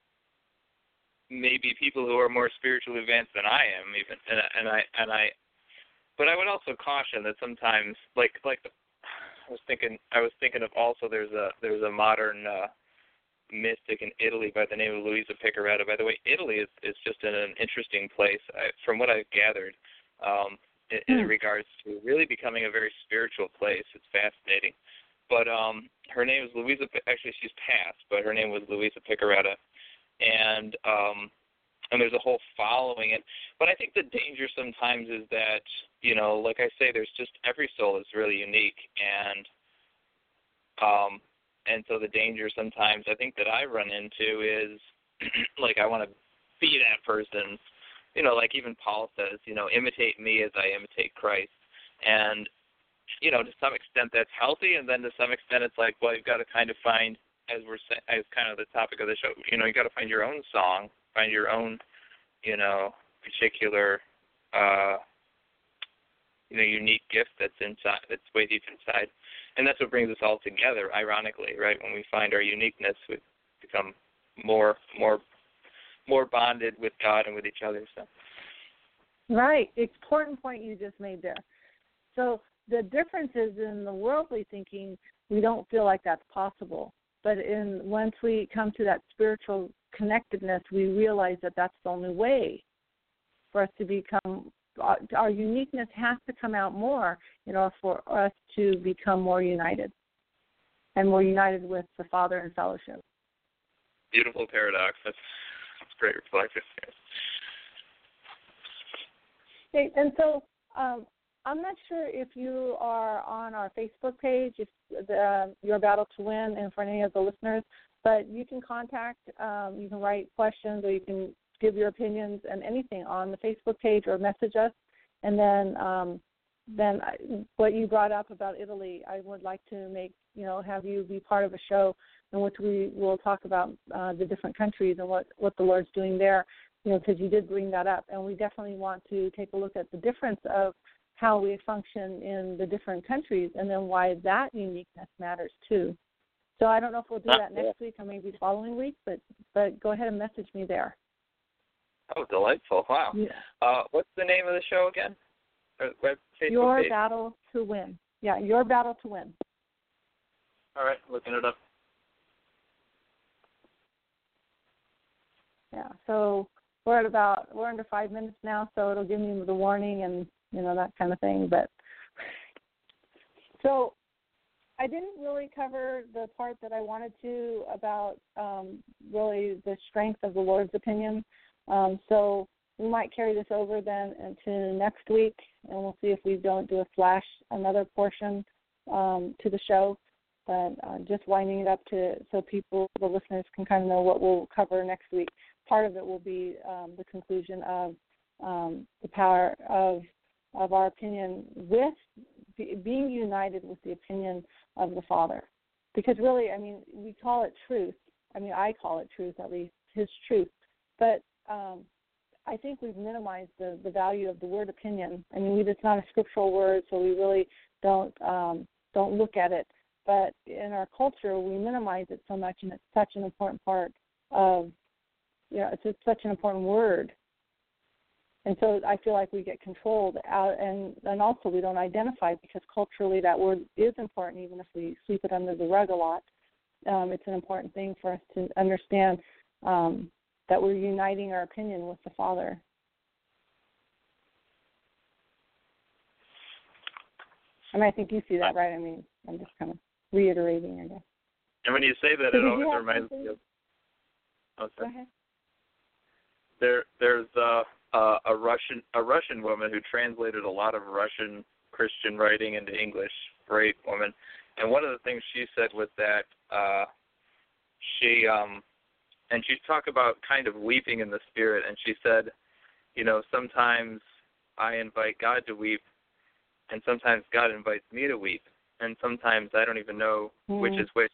Speaker 14: maybe people who are more spiritually advanced than I am, even, and, and I and I, but I would also caution that sometimes, like like the, I was thinking, I was thinking of also there's a there's a modern uh, mystic in Italy by the name of Luisa Piccarreta. By the way, Italy is, is just an, an interesting place, I, from what I've gathered, um, in, in regards to really becoming a very spiritual place. It's fascinating. But um, her name is Luisa, actually she's passed, but her name was Luisa Piccarreta. And um, and there's a whole following. And, but I think the danger sometimes is that, you know, like I say, there's just, every soul is really unique. And um, And so the danger sometimes I think that I run into is, like, I want to be that person. You know, like even Paul says, you know, imitate me as I imitate Christ. And, you know, to some extent that's healthy, and then to some extent it's like, well, you've got to kind of find, as we're saying, as kind of the topic of the show, you know, you've got to find your own song, find your own, you know, particular, uh, you know, unique gift that's inside, that's way deep inside. And that's what brings us all together, ironically, right? When we find our uniqueness, we become more, more, more bonded with God and with each other. So.
Speaker 3: Right. Important point you just made there. So the difference is in the worldly thinking, we don't feel like that's possible. But in once we come to that spiritual connectedness, we realize that that's the only way for us to become. Our uniqueness has to come out more in order for us to become more united, and more united with the Father in fellowship.
Speaker 14: Beautiful paradox. That's, that's great reflection.
Speaker 3: Okay, and so um, I'm not sure if you are on our Facebook page, if the, Your Battle to Win, and for any of the listeners, but you can contact, um, you can write questions, or you can give your opinions and anything on the Facebook page or message us. And then um, then I, what you brought up about Italy, I would like to make, you know, have you be part of a show in which we will talk about uh, the different countries and what, what the Lord's doing there, you know, because you did bring that up. And we definitely want to take a look at the difference of how we function in the different countries, and then why that uniqueness matters too. So I don't know if we'll do that next week or maybe the following week, but, but go ahead and message me there.
Speaker 14: Oh, delightful. Wow.
Speaker 3: Yeah.
Speaker 14: Uh, what's the name of the show again? Or web, Facebook
Speaker 3: Your
Speaker 14: page?
Speaker 3: Battle to Win. Yeah, Your Battle to Win.
Speaker 14: All right, looking it up.
Speaker 3: Yeah, so we're at about, we're under five minutes now, so it'll give me the warning and, you know, that kind of thing. But so I didn't really cover the part that I wanted to about um, really the strength of the Lord's opinion. Um, so we might carry this over then into next week, and we'll see if we don't do a flash, another portion um, to the show. But uh, just winding it up to so people, the listeners, can kind of know what we'll cover next week. Part of it will be um, the conclusion of um, the power of of our opinion with be, being united with the opinion of the Father. Because really, I mean, we call it truth. I mean, I call it truth, at least, His truth. But um, I think we've minimized the, the value of the word opinion. I mean, we, it's not a scriptural word, so we really don't um, don't look at it. But in our culture, we minimize it so much, and it's such an important part of, you know, it's, it's such an important word. And so I feel like we get controlled out, and, and also we don't identify because culturally that word is important, even if we sweep it under the rug a lot. Um, it's an important thing for us to understand um, that we're uniting our opinion with the Father. I mean, I think you see that, right? I mean, I'm just kind of reiterating, I guess.
Speaker 14: And when you say that,
Speaker 3: So
Speaker 14: it
Speaker 3: did
Speaker 14: always
Speaker 3: you have
Speaker 14: reminds
Speaker 3: something?
Speaker 14: me of. Oh,
Speaker 3: Go
Speaker 14: sorry.
Speaker 3: ahead.
Speaker 14: There, there's uh, uh, a Russian, a Russian woman who translated a lot of Russian Christian writing into English. Great woman. And one of the things she said was that uh, she, um, and she talked about kind of weeping in the spirit, and she said, you know, sometimes I invite God to weep, and sometimes God invites me to weep, and sometimes I don't even know mm. which is which.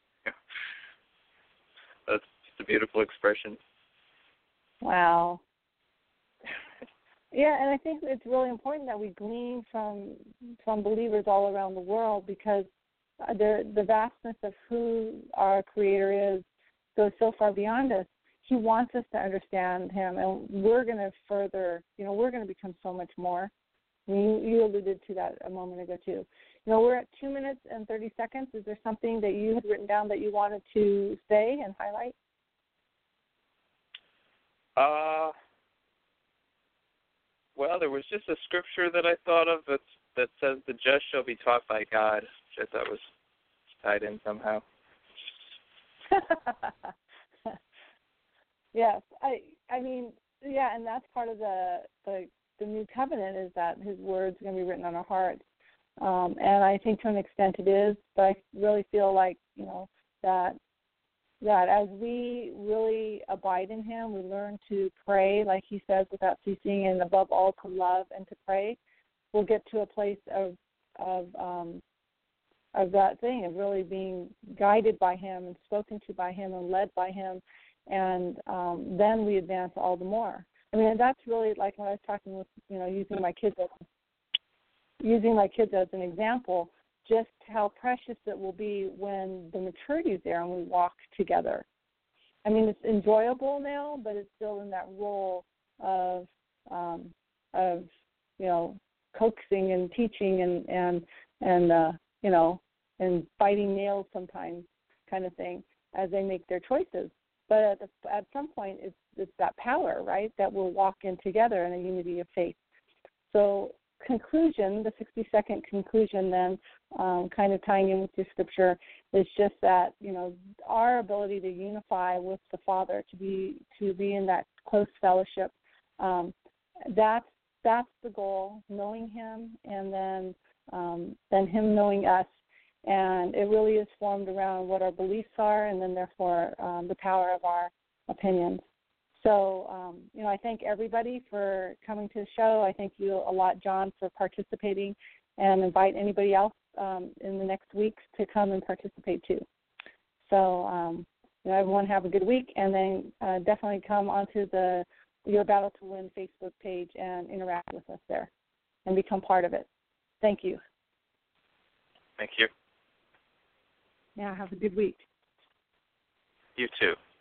Speaker 14: That's just a beautiful expression.
Speaker 3: Wow. Yeah, and I think it's really important that we glean from from believers all around the world, because the the vastness of who our Creator is goes so far beyond us. He wants us to understand Him, and we're going to further, you know, we're going to become so much more. I mean, you, you alluded to that a moment ago, too. You know, we're at two minutes and thirty seconds. Is there something that you had written down that you wanted to say and highlight?
Speaker 14: Uh, well, there was just a scripture that I thought of that that says the just shall be taught by God, which I thought was tied in somehow.
Speaker 3: Yes, I I mean, yeah, and that's part of the, the the new covenant, is that His words are going to be written on our hearts. Um, and I think to an extent it is, but I really feel like, you know, that that as we really abide in Him, we learn to pray, like He says, without ceasing, and above all to love and to pray, we'll get to a place of of um, of that thing, of really being guided by Him and spoken to by Him and led by Him, and um, then we advance all the more. I mean, that's really like when I was talking with, you know, using my kids as, using my kids as an example, just how precious it will be when the maturity is there and we walk together. I mean, it's enjoyable now, but it's still in that role of, um, of you know, coaxing and teaching and, and, and uh, you know, and biting nails sometimes kind of thing as they make their choices. But at, the, at some point, it's, it's that power, right, that we'll walk in together in a unity of faith. So conclusion, the sixty-second conclusion then, um, kind of tying in with your scripture, is just that, you know, our ability to unify with the Father, to be to be in that close fellowship, um, that's that's the goal, knowing Him, and then um, then Him knowing us. And it really is formed around what our beliefs are, and then therefore um, the power of our opinions. So, um, you know, I thank everybody for coming to the show. I thank you a lot, John, for participating, and invite anybody else um, in the next weeks to come and participate too. So, um, you know, everyone have a good week, and then uh, definitely come onto the Your Battle to Win Facebook page and interact with us there and become part of it. Thank you.
Speaker 14: Thank you.
Speaker 3: Yeah, have a good week.
Speaker 14: You too.